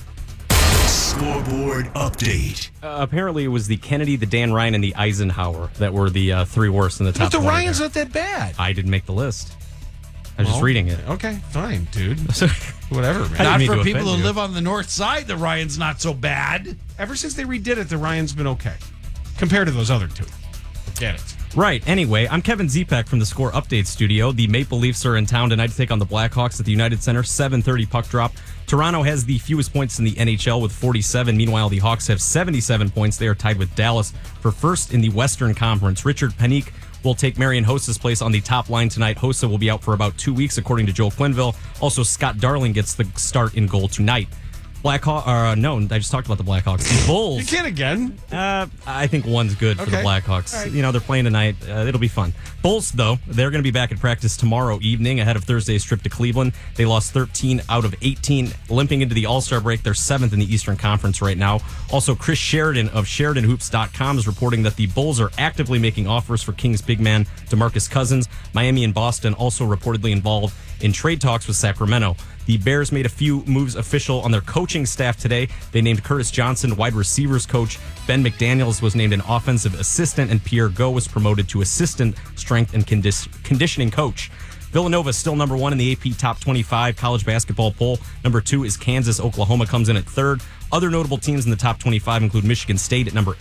Scoreboard update. Uh, apparently, it was the Kennedy, the Dan Ryan, and the Eisenhower that were the uh, three worst in the top But the twenty Ryan's there. not that bad. I didn't make the list. I was just Well, reading it. Okay, fine, dude. Whatever, man. I didn't Not mean for to people offend who you. live on the north side, the Ryan's not so bad. Ever since they redid it, the Ryan's been okay compared to those other two. Get it? Right. Anyway, I'm Kevin Zepek from the Score Update Studio. The Maple Leafs are in town tonight to take on the Blackhawks at the United Center. seven thirty puck drop. Toronto has the fewest points in the N H L with forty-seven. Meanwhile, the Hawks have seventy-seven points. They are tied with Dallas for first in the Western Conference. Richard Panique will take Marian Hossa's place on the top line tonight. Hossa will be out for about two weeks, according to Joel Quenneville. Also, Scott Darling gets the start in goal tonight. Blackhawks, uh, no, I just talked about the Blackhawks. The Bulls. You can again. Uh, I think one's good for the Okay. Blackhawks. All right. You know, they're playing tonight. Uh, it'll be fun. Bulls, though, they're going to be back at practice tomorrow evening ahead of Thursday's trip to Cleveland. They lost thirteen out of eighteen, limping into the All-Star break. They're seventh in the Eastern Conference right now. Also, Chris Sheridan of Sheridan Hoops dot com is reporting that the Bulls are actively making offers for Kings big man DeMarcus Cousins. Miami and Boston also reportedly involved in trade talks with Sacramento. The Bears made a few moves official on their coaching staff today. They named Curtis Johnson wide receivers coach. Ben McDaniels was named an offensive assistant, and Pierre Go was promoted to assistant strength and condi- conditioning coach. Villanova is still number one in the A P Top twenty-five college basketball poll. Number two is Kansas. Oklahoma comes in at third. Other notable teams in the top twenty-five include Michigan State at number eight,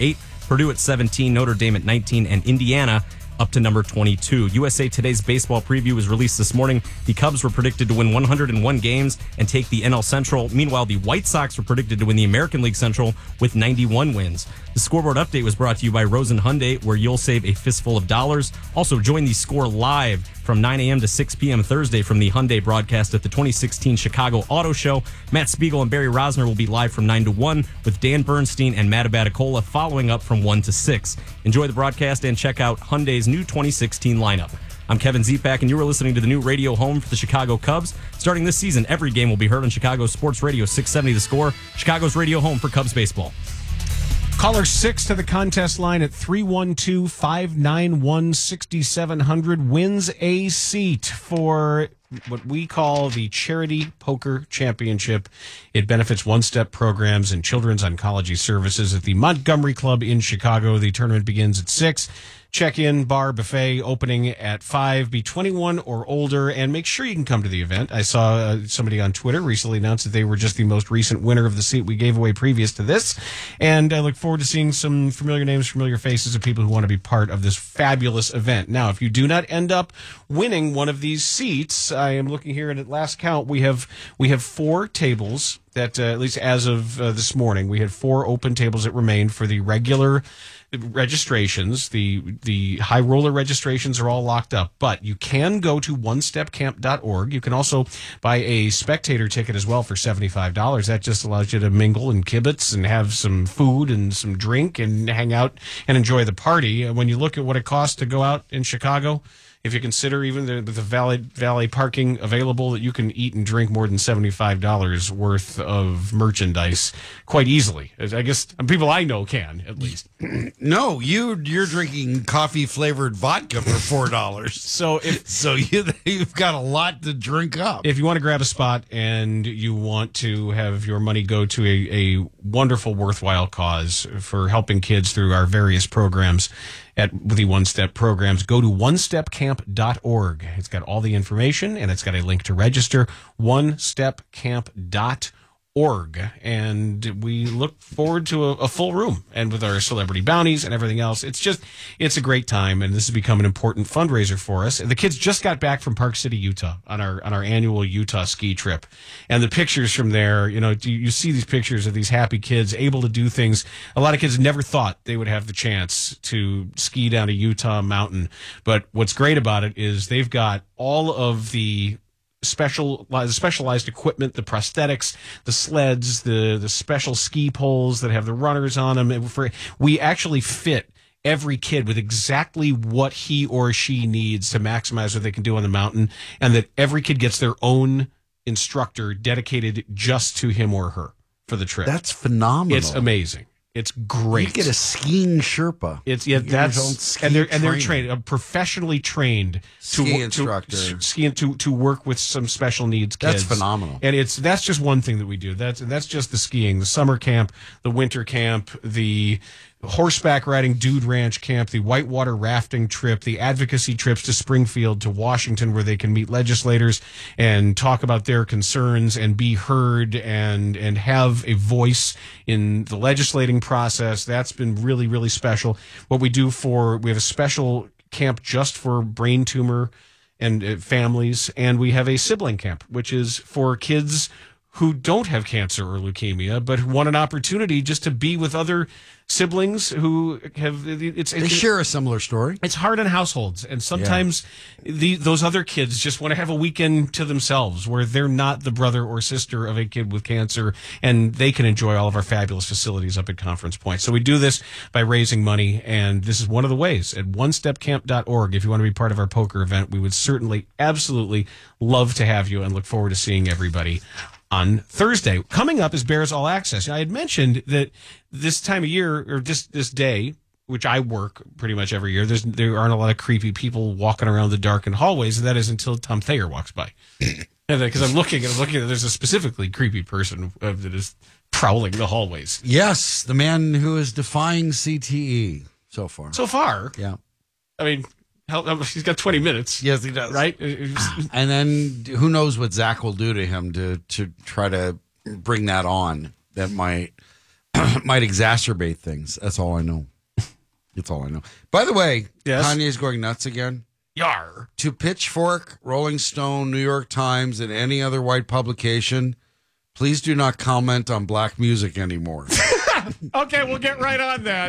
Purdue at seventeen, Notre Dame at nineteen, and Indiana up to number twenty-two. U S A Today's baseball preview was released this morning. The Cubs were predicted to win one hundred one games and take the N L Central. Meanwhile, the White Sox were predicted to win the American League Central with ninety-one wins. The scoreboard update was brought to you by Rosen Hyundai, where you'll save a fistful of dollars. Also, join the Score live from nine a.m. to six p.m. Thursday from the Hyundai broadcast at the twenty sixteen Chicago Auto Show. Matt Spiegel and Barry Rosner will be live from nine to one, with Dan Bernstein and Matt Abaticola following up from one to six. Enjoy the broadcast and check out Hyundai's new twenty sixteen lineup. I'm Kevin Zepak, and you are listening to the new radio home for the Chicago Cubs. Starting this season, every game will be heard on Chicago Sports Radio six seventy The Score, Chicago's radio home for Cubs baseball. Caller six to the contest line at three one two, five nine one, six seven zero zero wins a seat for what we call the Charity Poker Championship. It benefits one-step programs and children's oncology services at the Montgomery Club in Chicago. The tournament begins at six. Check-in, bar, buffet, opening at five. Be twenty-one or older, and make sure you can come to the event. I saw uh, somebody on Twitter recently announced that they were just the most recent winner of the seat we gave away previous to this, and I look forward to seeing some familiar names, familiar faces of people who want to be part of this fabulous event. Now, if you do not end up winning one of these seats, I am looking here, and at last count, we have we have four tables that, uh, at least as of uh, this morning, we had four open tables that remained for the regular registrations. The the high roller registrations are all locked up, but you can go to one step camp dot org. You can also buy a spectator ticket as well for seventy-five dollars. That just allows you to mingle and kibitz and have some food and some drink and hang out and enjoy the party. When you look at what it costs to go out in Chicago, if you consider even the, the valet, valet parking available, that you can eat and drink more than seventy-five dollars worth of merchandise quite easily. I guess people I know can, at least. No, you, you're drinking coffee-flavored vodka for four dollars. So if so you, you've got a lot to drink up. If you want to grab a spot and you want to have your money go to a, a wonderful, worthwhile cause for helping kids through our various programs, at the One Step programs, go to one step camp dot org. It's got all the information, and it's got a link to register, one step camp dot org. And we look forward to a, a full room, and with our celebrity bounties and everything else. It's just, it's a great time, and this has become an important fundraiser for us. The kids just got back from Park City, Utah on our on our annual Utah ski trip. And the pictures from there, you know, you, you see these pictures of these happy kids able to do things. A lot of kids never thought they would have the chance to ski down a Utah mountain. But what's great about it is they've got all of the special specialized equipment, the prosthetics, the sleds, the the special ski poles that have the runners on them. And for, we actually fit every kid with exactly what he or she needs to maximize what they can do on the mountain, and that every kid gets their own instructor dedicated just to him or her for the trip. That's phenomenal. It's amazing. It's great. You get a skiing Sherpa. It's yeah, that's and they're and they're trained, uh, professionally trained ski to, instructor, to ski to to work with some special needs kids. That's phenomenal. And it's that's just one thing that we do. That's that's just the skiing, the summer camp, the winter camp, the horseback riding dude ranch camp, the whitewater rafting trip, the advocacy trips to Springfield, to Washington, where they can meet legislators and talk about their concerns and be heard and and have a voice in the legislating process. That's been really, really special. What we do for, we have a special camp just for brain tumor and uh, families, and we have a sibling camp, which is for kids who don't have cancer or leukemia, but want an opportunity just to be with other siblings who have it's they it's, share a similar story. It's hard in households, and sometimes yeah. the those other kids just want to have a weekend to themselves where they're not the brother or sister of a kid with cancer, and they can enjoy all of our fabulous facilities up at Conference Point. So we do this by raising money, and this is one of the ways at one step camp dot org. If you want to be part of our poker event, we would certainly absolutely love to have you, and look forward to seeing everybody on Thursday. Coming up is Bears All Access. I had mentioned that this time of year, or this this day, which I work pretty much every year, there's there aren't a lot of creepy people walking around the darkened hallways, and that is until Tom Thayer walks by. Because I'm looking and I'm looking, and there's a specifically creepy person uh, that is prowling the hallways. Yes, the man who is defying C T E so far. So far? Yeah. I mean, Hell, he's got twenty minutes. Yes, he does. Right? And then who knows what Zach will do to him to to try to bring that on. That might might exacerbate things. That's all I know. That's all I know. By the way, Yes? Kanye's going nuts again. Yar. To Pitchfork, Rolling Stone, New York Times, and any other white publication, please do not comment on black music anymore. Okay, we'll get right on that.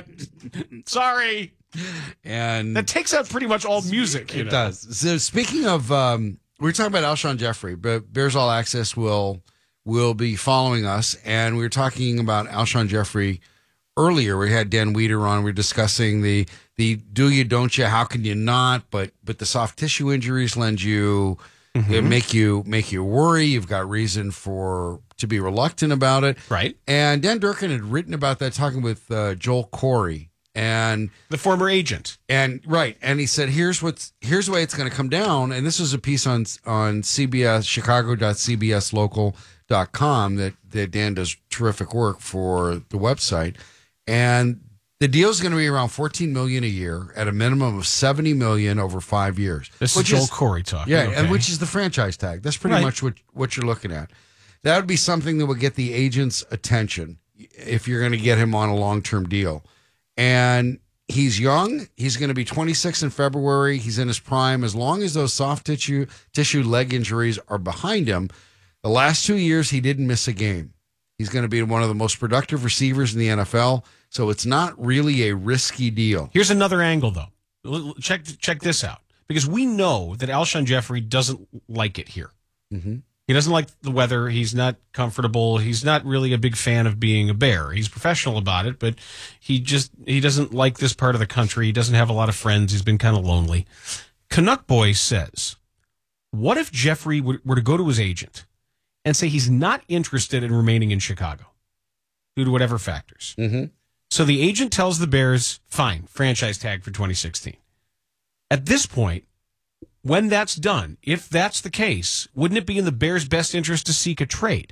Sorry. And that takes out pretty much all music. You it know? does. So speaking of, um, we were talking about Alshon Jeffrey, but Bears All Access will will be following us, and we were talking about Alshon Jeffrey earlier. We had Dan Weeder on. We were discussing the the do you, don't you, how can you not? But but the soft tissue injuries lend you, Mm-hmm. it make you make you worry. You've got reason for to be reluctant about it, right? And Dan Durkin had written about that, talking with uh, Joel Corey. And the former agent, and right, and he said, "Here's what's here's the way it's going to come down." And this was a piece on on C B S Chicago dot C B S local dot com that that Dan does terrific work for the website, and the deal is going to be around fourteen million a year at a minimum of seventy million over five years. This is Joel Corey talking, yeah, okay. and which is the franchise tag. That's pretty Right. much what what you're looking at. That would be something that would get the agent's attention if you're going to get him on a long term deal. And he's young. He's going to be twenty-six in February. He's in his prime. As long as those soft tissue tissue leg injuries are behind him, the last two years he didn't miss a game. He's going to be one of the most productive receivers in the N F L. So it's not really a risky deal. Here's another angle, though. L- Check check this out, because we know that Alshon Jeffrey doesn't like it here. Mm-hmm. He doesn't like the weather. He's not comfortable. He's not really a big fan of being a Bear. He's professional about it, but he just he doesn't like this part of the country. He doesn't have a lot of friends. He's been kind of lonely. Canuck Boy says, what if Jeffrey were were to go to his agent and say he's not interested in remaining in Chicago due to whatever factors? Mm-hmm. So the agent tells the Bears, fine, franchise tag for twenty sixteen. At this point, when that's done, if that's the case, wouldn't it be in the Bears' best interest to seek a trade?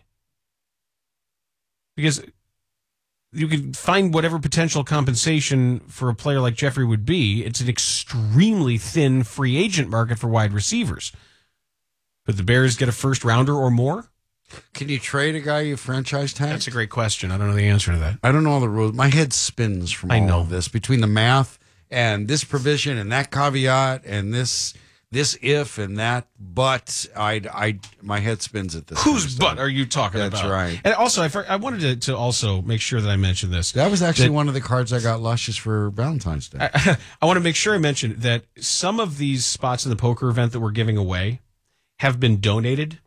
Because you could find whatever potential compensation for a player like Jeffrey would be. It's an extremely thin free agent market for wide receivers. Could the Bears get a first rounder or more? Can you trade a guy you franchise tag? That's a great question. I don't know the answer to that. I don't know all the rules. My head spins from I all know. of this, between the math and this provision and that caveat and this this if and that but. I I my head spins at this. Whose butt are you talking That's about? right. And also, I, for- I wanted to, to also make sure that I mentioned this. That was actually That- one of the cards I got luscious for Valentine's Day. I, I want to make sure I mention that some of these spots in the poker event that we're giving away have been donated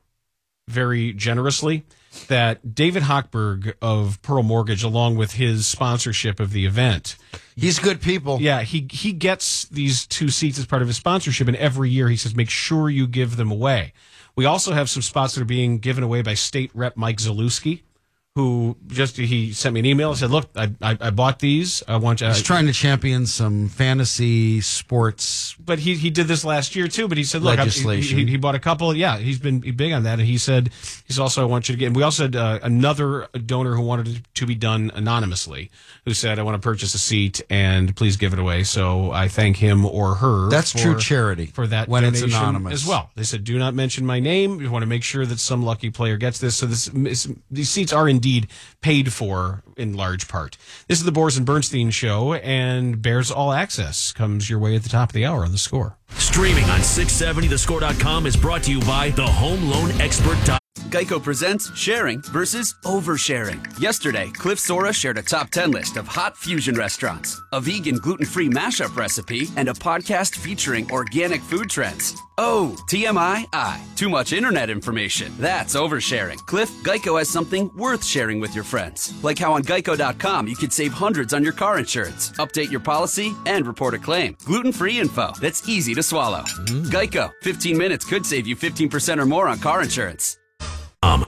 very generously. That David Hochberg of Pearl Mortgage, along with his sponsorship of the event, he's good people. Yeah, he he gets these two seats as part of his sponsorship, and every year he says, make sure you give them away. We also have some spots that are being given away by State Rep Mike Zalewski, who just he sent me an email and said, look, I I, I bought these. I want you. He's trying to champion some fantasy sports. But he he did this last year too. But he said, look, I- Legislation. he, he bought a couple. Yeah, he's been big on that. And he said he's also I want you to get. And we also had uh, another donor who wanted it to be done anonymously, who said I want to purchase a seat and please give it away. So I thank him or her. That's for, true charity for that when it's donation anonymous. as well. They said do not mention my name. We want to make sure that some lucky player gets this. So this these seats are indeed paid for in large part. This is the Boris and Bernstein Show, and Bears All Access comes your way at the top of the hour on The Score. Streaming on six seventy the score dot com is brought to you by the Home Loan Expert. Geico presents sharing versus oversharing. Yesterday, Cliff Sora shared a top ten list of hot fusion restaurants, a vegan gluten-free mashup recipe, and a podcast featuring organic food trends. Oh, T M I, I. Too much internet information. That's oversharing. Cliff, Geico has something worth sharing with your friends. Like how on geico dot com you could save hundreds on your car insurance, update your policy, and report a claim. Gluten-free info that's easy to swallow. Geico, fifteen minutes could save you fifteen percent or more on car insurance. Um.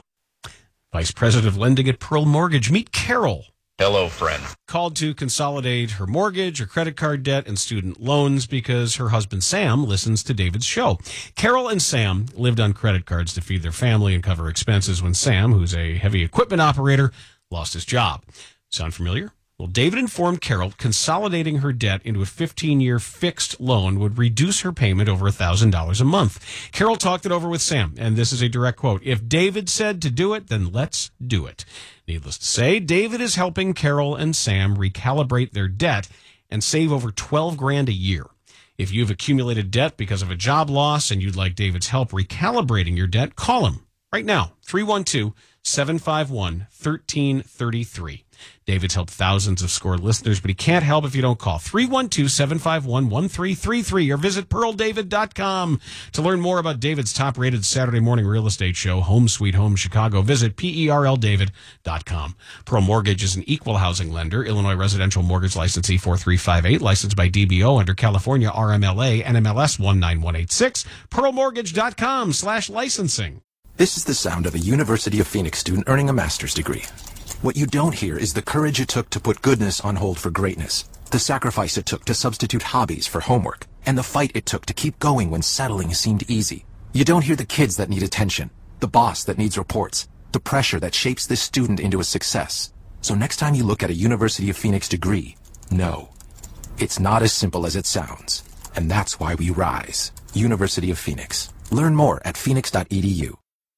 Vice President of Lending at Pearl Mortgage. Meet Carol. Hello, friend. Called to consolidate her mortgage, her credit card debt, and student loans because her husband Sam listens to David's show. Carol and Sam lived on credit cards to feed their family and cover expenses when Sam, who's a heavy equipment operator, lost his job. Sound familiar? Well, David informed Carol consolidating her debt into a fifteen-year fixed loan would reduce her payment over one thousand dollars a month. Carol talked it over with Sam, and this is a direct quote. If David said to do it, then let's do it. Needless to say, David is helping Carol and Sam recalibrate their debt and save over twelve grand a year. If you've accumulated debt because of a job loss and you'd like David's help recalibrating your debt, call him right now, three one two, seven five one, one three three three. David's helped thousands of SCORE listeners, but he can't help if you don't call. three one two, seven five one, one three three three or visit pearl david dot com. To learn more about David's top-rated Saturday morning real estate show, Home Sweet Home Chicago, visit P E R L david dot com. Pearl Mortgage is an equal housing lender, Illinois residential mortgage license E four three five eight, licensed by D B O under California R M L A N M L S one nine one eight six, pearl mortgage dot com slash licensing. This is the sound of a University of Phoenix student earning a master's degree. What you don't hear is the courage it took to put goodness on hold for greatness, the sacrifice it took to substitute hobbies for homework, and the fight it took to keep going when settling seemed easy. You don't hear the kids that need attention, the boss that needs reports, the pressure that shapes this student into a success. So next time you look at a University of Phoenix degree, know, it's not as simple as it sounds. And that's why we rise. University of Phoenix. Learn more at phoenix dot e d u.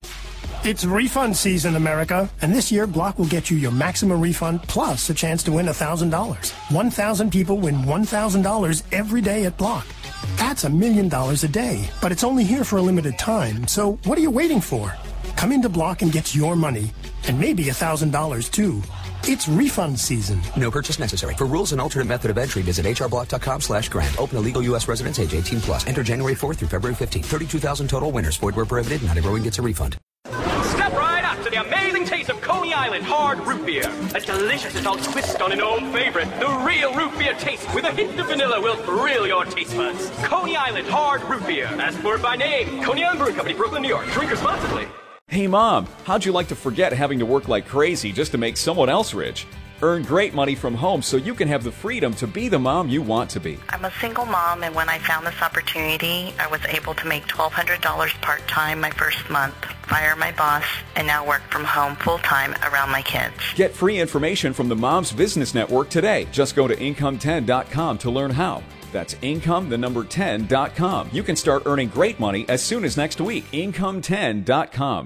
It's refund season, America, and this year Block will get you your maximum refund plus a chance to win one thousand dollars. one thousand people win one thousand dollars every day at Block. That's a million dollars a day, but it's only here for a limited time, so what are you waiting for? Come into Block and get your money, and maybe one thousand dollars too. It's refund season. No purchase necessary. For rules and alternate method of entry, visit h r block dot com slash grant. Open a legal U S residence age eighteen plus. Enter January fourth through February fifteenth. thirty-two thousand total winners. Void where prohibited. Not everyone gets a refund. Step right up to the amazing taste of Coney Island hard root beer. As delicious as I'll twist on an old favorite, the real root beer taste with a hint of vanilla will thrill your taste buds. Coney Island hard root beer. As poured by name, Coney Island Brewing Company, Brooklyn, New York. Drink responsibly. Hey Mom, how'd you like to forget having to work like crazy just to make someone else rich? Earn great money from home so you can have the freedom to be the mom you want to be. I'm a single mom, and when I found this opportunity, I was able to make twelve hundred dollars part-time my first month, fire my boss, and now work from home full-time around my kids. Get free information from the Moms Business Network today. Just go to income ten dot com to learn how. That's income, the number ten dot com. You can start earning great money as soon as next week. income ten dot com.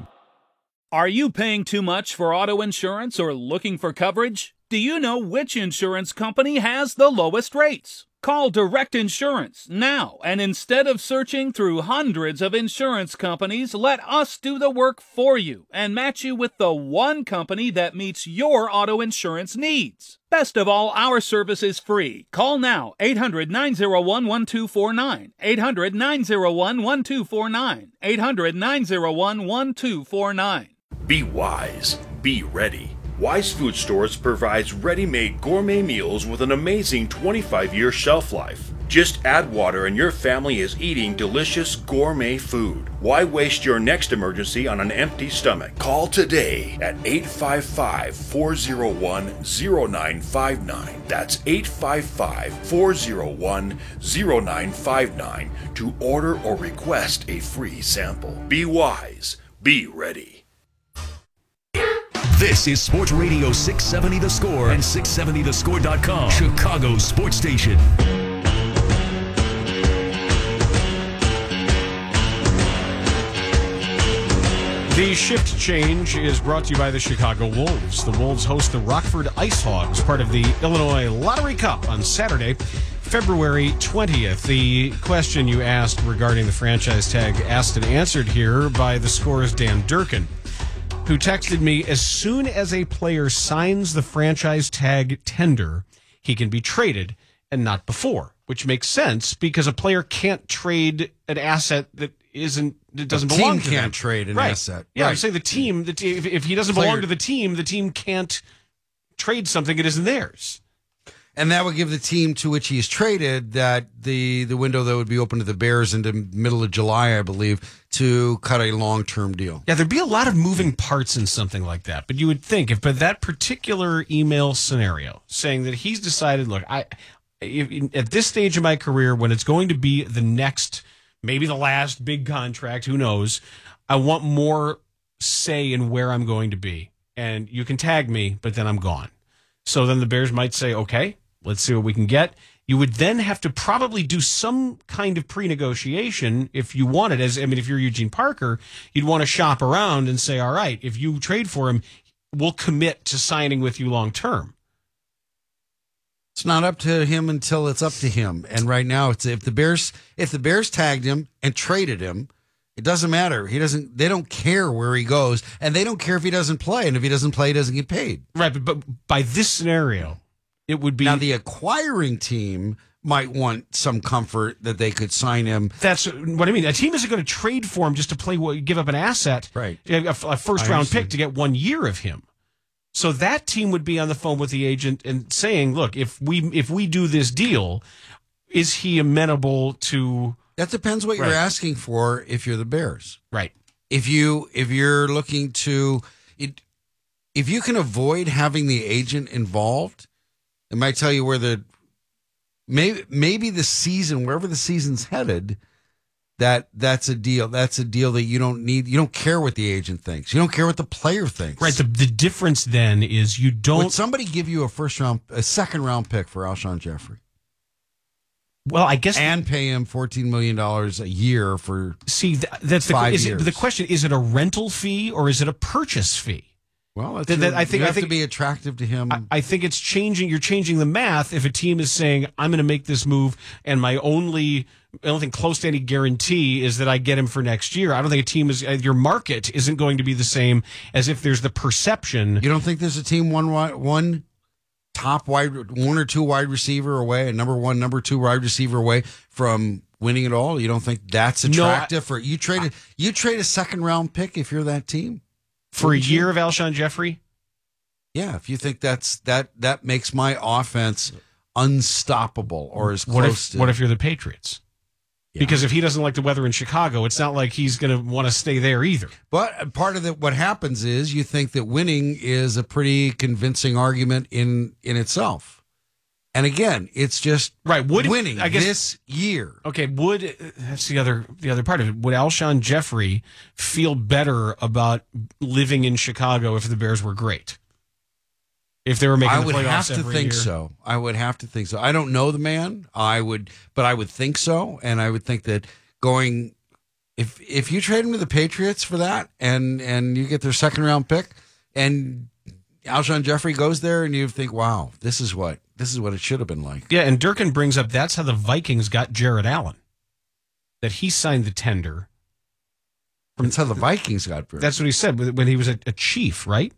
Are you paying too much for auto insurance or looking for coverage? Do you know which insurance company has the lowest rates? Call Direct Insurance now, and instead of searching through hundreds of insurance companies, let us do the work for you and match you with the one company that meets your auto insurance needs. Best of all, our service is free. Call now, eight hundred, nine oh one, one two four nine, eight hundred, nine oh one, one two four nine, eight hundred, nine oh one, one two four nine. Be wise. Be ready. Wise Food Stores provides ready-made gourmet meals with an amazing twenty-five year shelf life. Just add water and your family is eating delicious gourmet food. Why waste your next emergency on an empty stomach? Call today at eight five five, four oh one, oh nine five nine. That's eight five five, four oh one, oh nine five nine to order or request a free sample. Be wise. Be ready. This is Sports Radio six seventy The Score and six seventy the score dot com, Chicago's sports station. The shift change is brought to you by the Chicago Wolves. The Wolves host the Rockford Ice Hogs, part of the Illinois Lottery Cup on Saturday, February twentieth. The question you asked regarding the franchise tag asked and answered here by the Score's Dan Durkin, who texted me, as soon as a player signs the franchise tag tender, he can be traded and not before, which makes sense because a player can't trade an asset that isn't, that doesn't the belong team to them. can't trade an right. asset. Yeah, right. I'm saying the team, the team if, if he doesn't Player. belong to the team, the team can't trade something that isn't theirs. And that would give the team to which he is traded that the the window that would be open to the Bears into middle of July, I believe, to cut a long-term deal. Yeah, there'd be a lot of moving parts in something like that. But you would think if, but that particular email scenario saying that he's decided, look, I if, at this stage of my career, when it's going to be the next, maybe the last big contract, who knows, I want more say in where I'm going to be. And you can tag me, but then I'm gone. So then the Bears might say, okay, let's see what we can get. You would then have to probably do some kind of pre-negotiation if you wanted. As I mean, if you're Eugene Parker, you'd want to shop around and say, all right, if you trade for him, we'll commit to signing with you long term. It's not up to him until it's up to him. And right now, it's if the Bears if the Bears tagged him and traded him, it doesn't matter. He doesn't. They don't care where he goes, and they don't care if he doesn't play. And if he doesn't play, he doesn't get paid. Right, but, but by this scenario, it would be now the acquiring team might want some comfort that they could sign him. That's what I mean. A team isn't going to trade for him just to play, give up an asset, right? A, a first round pick to get one year of him. So that team would be on the phone with the agent and saying, "Look, if we if we do this deal, is he amenable to?" That depends what right. you're asking for. If you're the Bears, right? If you if you're looking to, it, if you can avoid having the agent involved, it might tell you where the maybe maybe the season wherever the season's headed. That that's a deal. That's a deal that you don't need. You don't care what the agent thinks. You don't care what the player thinks. Right. The the difference then is you don't. Would somebody give you a first round, a second round pick for Alshon Jeffrey? Well, I guess, and pay him fourteen million dollars a year for see th- that's the five is years. It, the question: is it a rental fee or is it a purchase fee? Well, that's that, that, your, I think you I have think to be attractive to him. I, I think it's changing. You're changing the math. If a team is saying, "I'm going to make this move," and my only only thing close to any guarantee is that I get him for next year, I don't think a team is your market isn't going to be the same as if there's the perception. You don't think there's a team one one top wide one or two wide receiver away, a number one, number two wide receiver away from winning it all? You don't think that's attractive? No, I, for you trade a, you trade a second round pick if you're that team for a year of Alshon Jeffrey? Yeah, if you think that's that that makes my offense unstoppable or as close what if, to what if you're the Patriots? Yeah. Because if he doesn't like the weather in Chicago, it's not like he's going to want to stay there either. But part of the, what happens is you think that winning is a pretty convincing argument in in itself. And again, it's just right. Would winning I guess, this year. Okay, would that's the other the other part of it. Would Alshon Jeffrey feel better about living in Chicago if the Bears were great? If they were making I the would playoffs have to every think year? so. I would have to think so. I don't know the man. I would, but I would think so, and I would think that going if if you trade him to the Patriots for that, and and you get their second round pick, and Alshon Jeffrey goes there, and you think, wow, this is what this is what it should have been like. Yeah, and Durkin brings up that's how the Vikings got Jared Allen. That he signed the tender. That's how the Vikings got. Durkin. That's what he said when he was a, a Chief, right?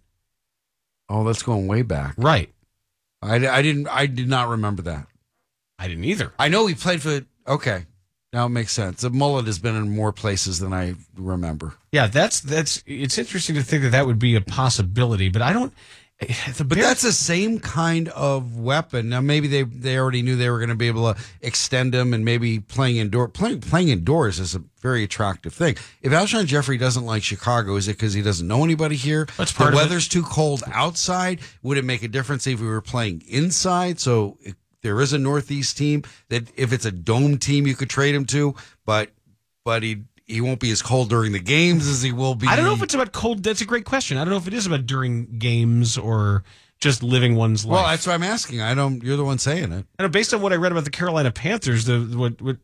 Oh, that's going way back. Right. I, I didn't. I did not remember that. I didn't either. I know he played for. Okay, now it makes sense. The mullet has been in more places than I remember. Yeah, that's that's. It's interesting to think that that would be a possibility, but I don't. The but Bears, that's the same kind of weapon. Now maybe they they already knew they were going to be able to extend him, and maybe playing indoor playing playing indoors is a very attractive thing. If Alshon Jeffrey doesn't like Chicago, is it because he doesn't know anybody here? That's part the of weather's it. too cold outside. Would it make a difference if we were playing inside? So if there is a Northeast team that if it's a dome team, you could trade him to, but but he. He won't be as cold during the games as he will be. I don't know if it's about cold. That's a great question. I don't know if it is about during games or just living one's life. Well, that's what I'm asking. I don't. You're the one saying it. I know based on what I read about the Carolina Panthers, the what, what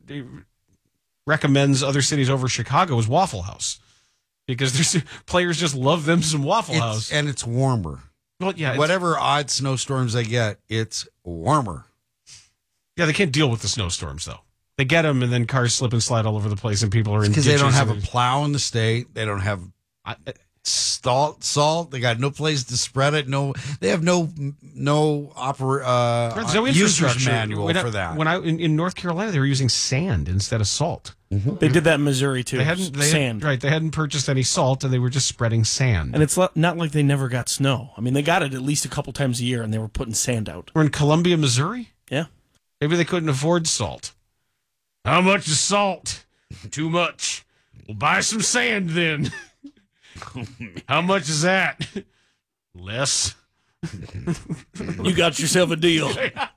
recommends other cities over Chicago is Waffle House because there's players just love them some Waffle It's- House, and it's warmer. Well, yeah, it's- whatever odd snowstorms they get, it's warmer. Yeah, they can't deal with the snowstorms though. They get them, and then cars slip and slide all over the place, and people are in Because they don't ditches have a and- plow in the state. They don't have salt. Salt. They got no place to spread it. No, they have no no oper, uh, There's no user's infrastructure manual when I, for that. When I in, in North Carolina, they were using sand instead of salt. They did that in Missouri too. They hadn't they sand, Had, right? They hadn't purchased any salt, and they were just spreading sand. and it's lo- not like they never got snow. I mean, they got it at least a couple times a year, and they were putting sand out. We're in Columbia, Missouri. Yeah, maybe they couldn't afford salt. How much is salt? Too much. We'll buy some sand then. How much is that? Less. You got yourself a deal.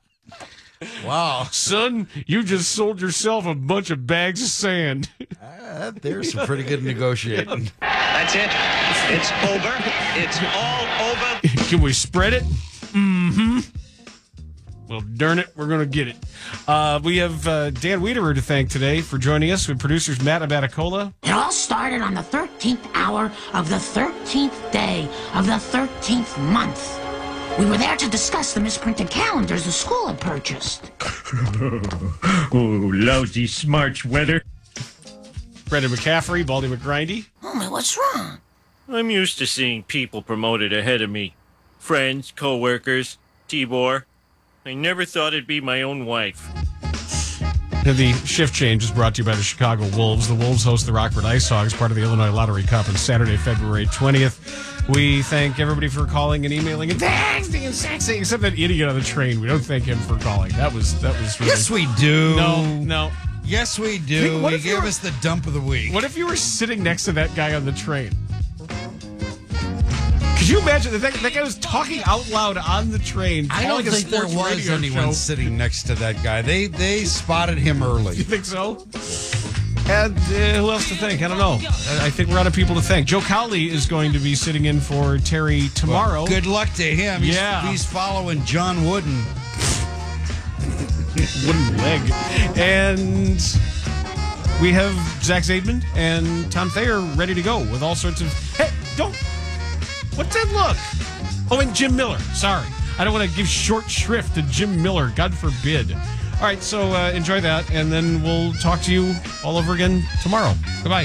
Wow, son, you just sold yourself a bunch of bags of sand. Uh, there's some pretty good negotiating. That's it. It's over. It's all over. Can we spread it? Mm-hmm. Well, darn it, we're going to get it. Uh, we have uh, Dan Wiederer to thank today for joining us with producers Matt Abaticola. It all started on the thirteenth hour of the thirteenth day of the thirteenth month. We were there to discuss the misprinted calendars the school had purchased. Oh, lousy smarts weather. Brendan McCaffrey, Baldy McGrindy. Homie, what's wrong? I'm used to seeing people promoted ahead of me. Friends, co-workers, Tibor. I never thought it'd be my own wife. And the shift change is brought to you by the Chicago Wolves. The Wolves host the Rockford Ice Hogs, part of the Illinois Lottery Cup, on Saturday, February twentieth. We thank everybody for calling and emailing and texting and sexting, except that idiot on the train. We don't thank him for calling. That was that was really... Yes, we do. No, no. Yes, we do. What He if you gave were- us the dump of the week. What if you were sitting next to that guy on the train? Could you imagine that that, that guy was talking out loud on the train? I calling don't a think there sports was radio anyone show? sitting next to that guy. They they spotted him early. You think so? And uh, who else to thank? I don't know. I, I think we're out of people to thank. Joe Cowley is going to be sitting in for Terry tomorrow. Well, good luck to him. He's, Yeah. he's following John Wooden. Wooden leg. And we have Zach Zaidman and Tom Thayer ready to go with all sorts of... Hey, don't... What's that look? Oh, and Jim Miller. Sorry. I don't want to give short shrift to Jim Miller. God forbid. All right, so uh, enjoy that, and then we'll talk to you all over again tomorrow. Goodbye.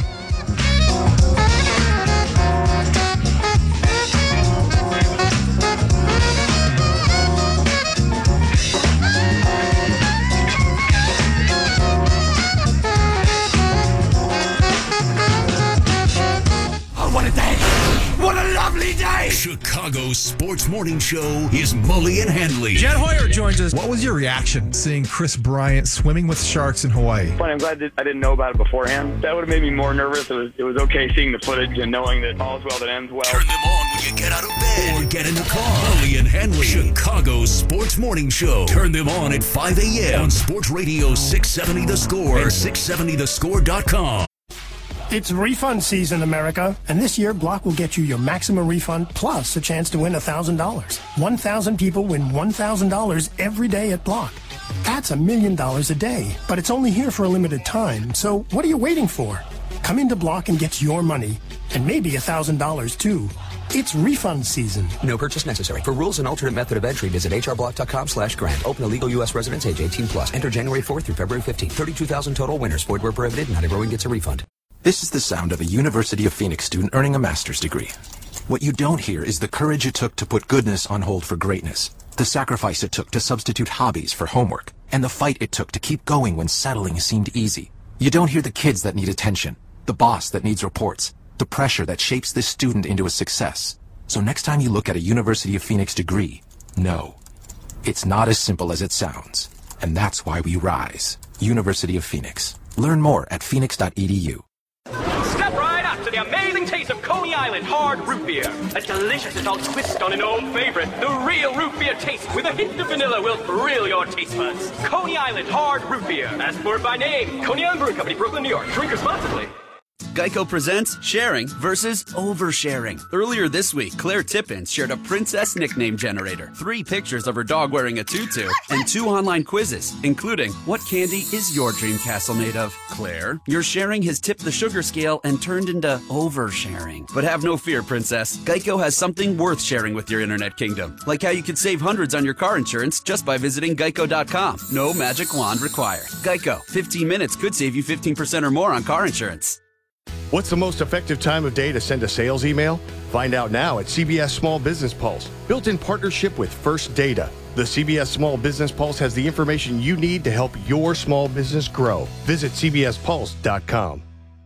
Oh, what a day! What a lovely day! Chicago's sports morning show is Mully and Henley. Jed Hoyer joins us. What was your reaction seeing Chris Bryant swimming with sharks in Hawaii? Funny, I'm glad that I didn't know about it beforehand. That would have made me more nervous. It was it was okay seeing the footage and knowing that all's well that ends well. Turn them on when you get out of bed or get in the car. Mully and Henley, Chicago's sports morning show. Turn them on at five a.m. on Sports Radio six seventy The Score and six seventy the score dot com. It's refund season, America, and this year Block will get you your maximum refund plus a chance to win one thousand dollars. one thousand people win one thousand dollars every day at Block. That's a million dollars a day, but it's only here for a limited time, so what are you waiting for? Come into Block and get your money, and maybe one thousand dollars too. It's refund season. No purchase necessary. For rules and alternate method of entry, visit hrblock.com slash grant. Open a legal U S residence, age eighteen plus. Enter January fourth through February fifteenth. thirty-two thousand total winners. Void where prohibited. Not everyone gets a refund. This is the sound of a University of Phoenix student earning a master's degree. What you don't hear is the courage it took to put goodness on hold for greatness, the sacrifice it took to substitute hobbies for homework, and the fight it took to keep going when settling seemed easy. You don't hear the kids that need attention, the boss that needs reports, the pressure that shapes this student into a success. So next time you look at a University of Phoenix degree, know, it's not as simple as it sounds. And that's why we rise. University of Phoenix. Learn more at phoenix dot e d u. Step right up to the amazing taste of Coney Island hard root beer. A delicious adult twist on an old favorite. The real root beer taste with a hint of vanilla will thrill your taste buds. Coney Island hard root beer. As poured by name. Coney Island Brewing Company, Brooklyn, New York. Drink responsibly. Geico presents sharing versus oversharing. Earlier this week, Claire Tippins shared a princess nickname generator, three pictures of her dog wearing a tutu, and two online quizzes, including what candy is your dream castle made of? Claire, your sharing has tipped the sugar scale and turned into oversharing. But have no fear, princess. Geico has something worth sharing with your internet kingdom, like how you could save hundreds on your car insurance just by visiting geico dot com. No magic wand required. Geico, fifteen minutes could save you fifteen percent or more on car insurance. What's the most effective time of day to send a sales email? Find out now at C B S Small Business Pulse, built in partnership with First Data. The C B S Small Business Pulse has the information you need to help your small business grow. Visit c b s pulse dot com.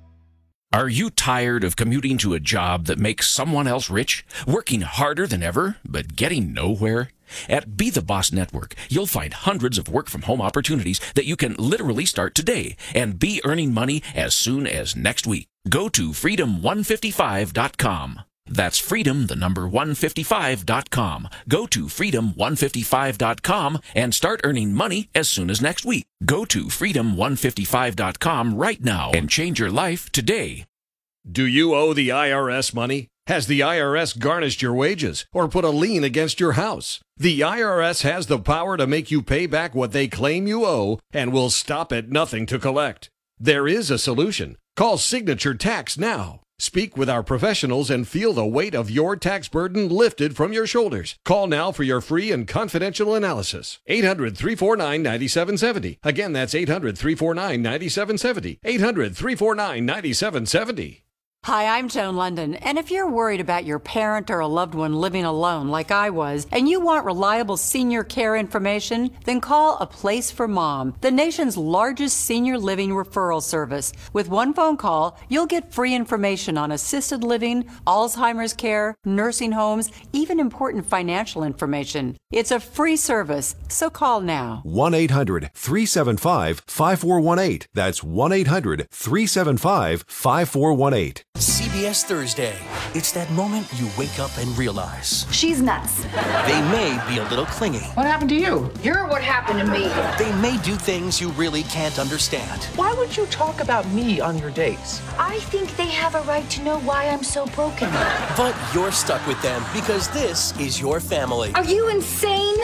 Are you tired of commuting to a job that makes someone else rich, working harder than ever, but getting nowhere? At Be The Boss Network, you'll find hundreds of work-from-home opportunities that you can literally start today and be earning money as soon as next week. Go to freedom one fifty-five dot com. That's freedom, the number one fifty-five dot com. Go to freedom one fifty-five dot com and start earning money as soon as next week. Go to freedom one fifty-five dot com right now and change your life today. Do you owe the I R S money? Has the I R S garnished your wages or put a lien against your house? The I R S has the power to make you pay back what they claim you owe and will stop at nothing to collect. There is a solution. Call Signature Tax now. Speak with our professionals and feel the weight of your tax burden lifted from your shoulders. Call now for your free and confidential analysis. eight hundred, three four nine, nine seven seven zero. Again, that's eight hundred, three four nine, nine seven seven zero. eight hundred, three four nine, nine seven seven zero. Hi, I'm Joan London, and if you're worried about your parent or a loved one living alone like I was, and you want reliable senior care information, then call A Place for Mom, the nation's largest senior living referral service. With one phone call, you'll get free information on assisted living, Alzheimer's care, nursing homes, even important financial information. It's a free service, so call now. one eight hundred, three seven five, five four one eight. That's one eight hundred, three seven five, five four one eight. C B S Thursday. It's that moment you wake up and realize She's nuts. they may be a little clingy. What happened to you? You're what happened to me. They may do things you really can't understand. Why would you talk about me on your dates? I think they have a right to know why I'm so broken. But you're stuck with them because this is your family. Are you insane?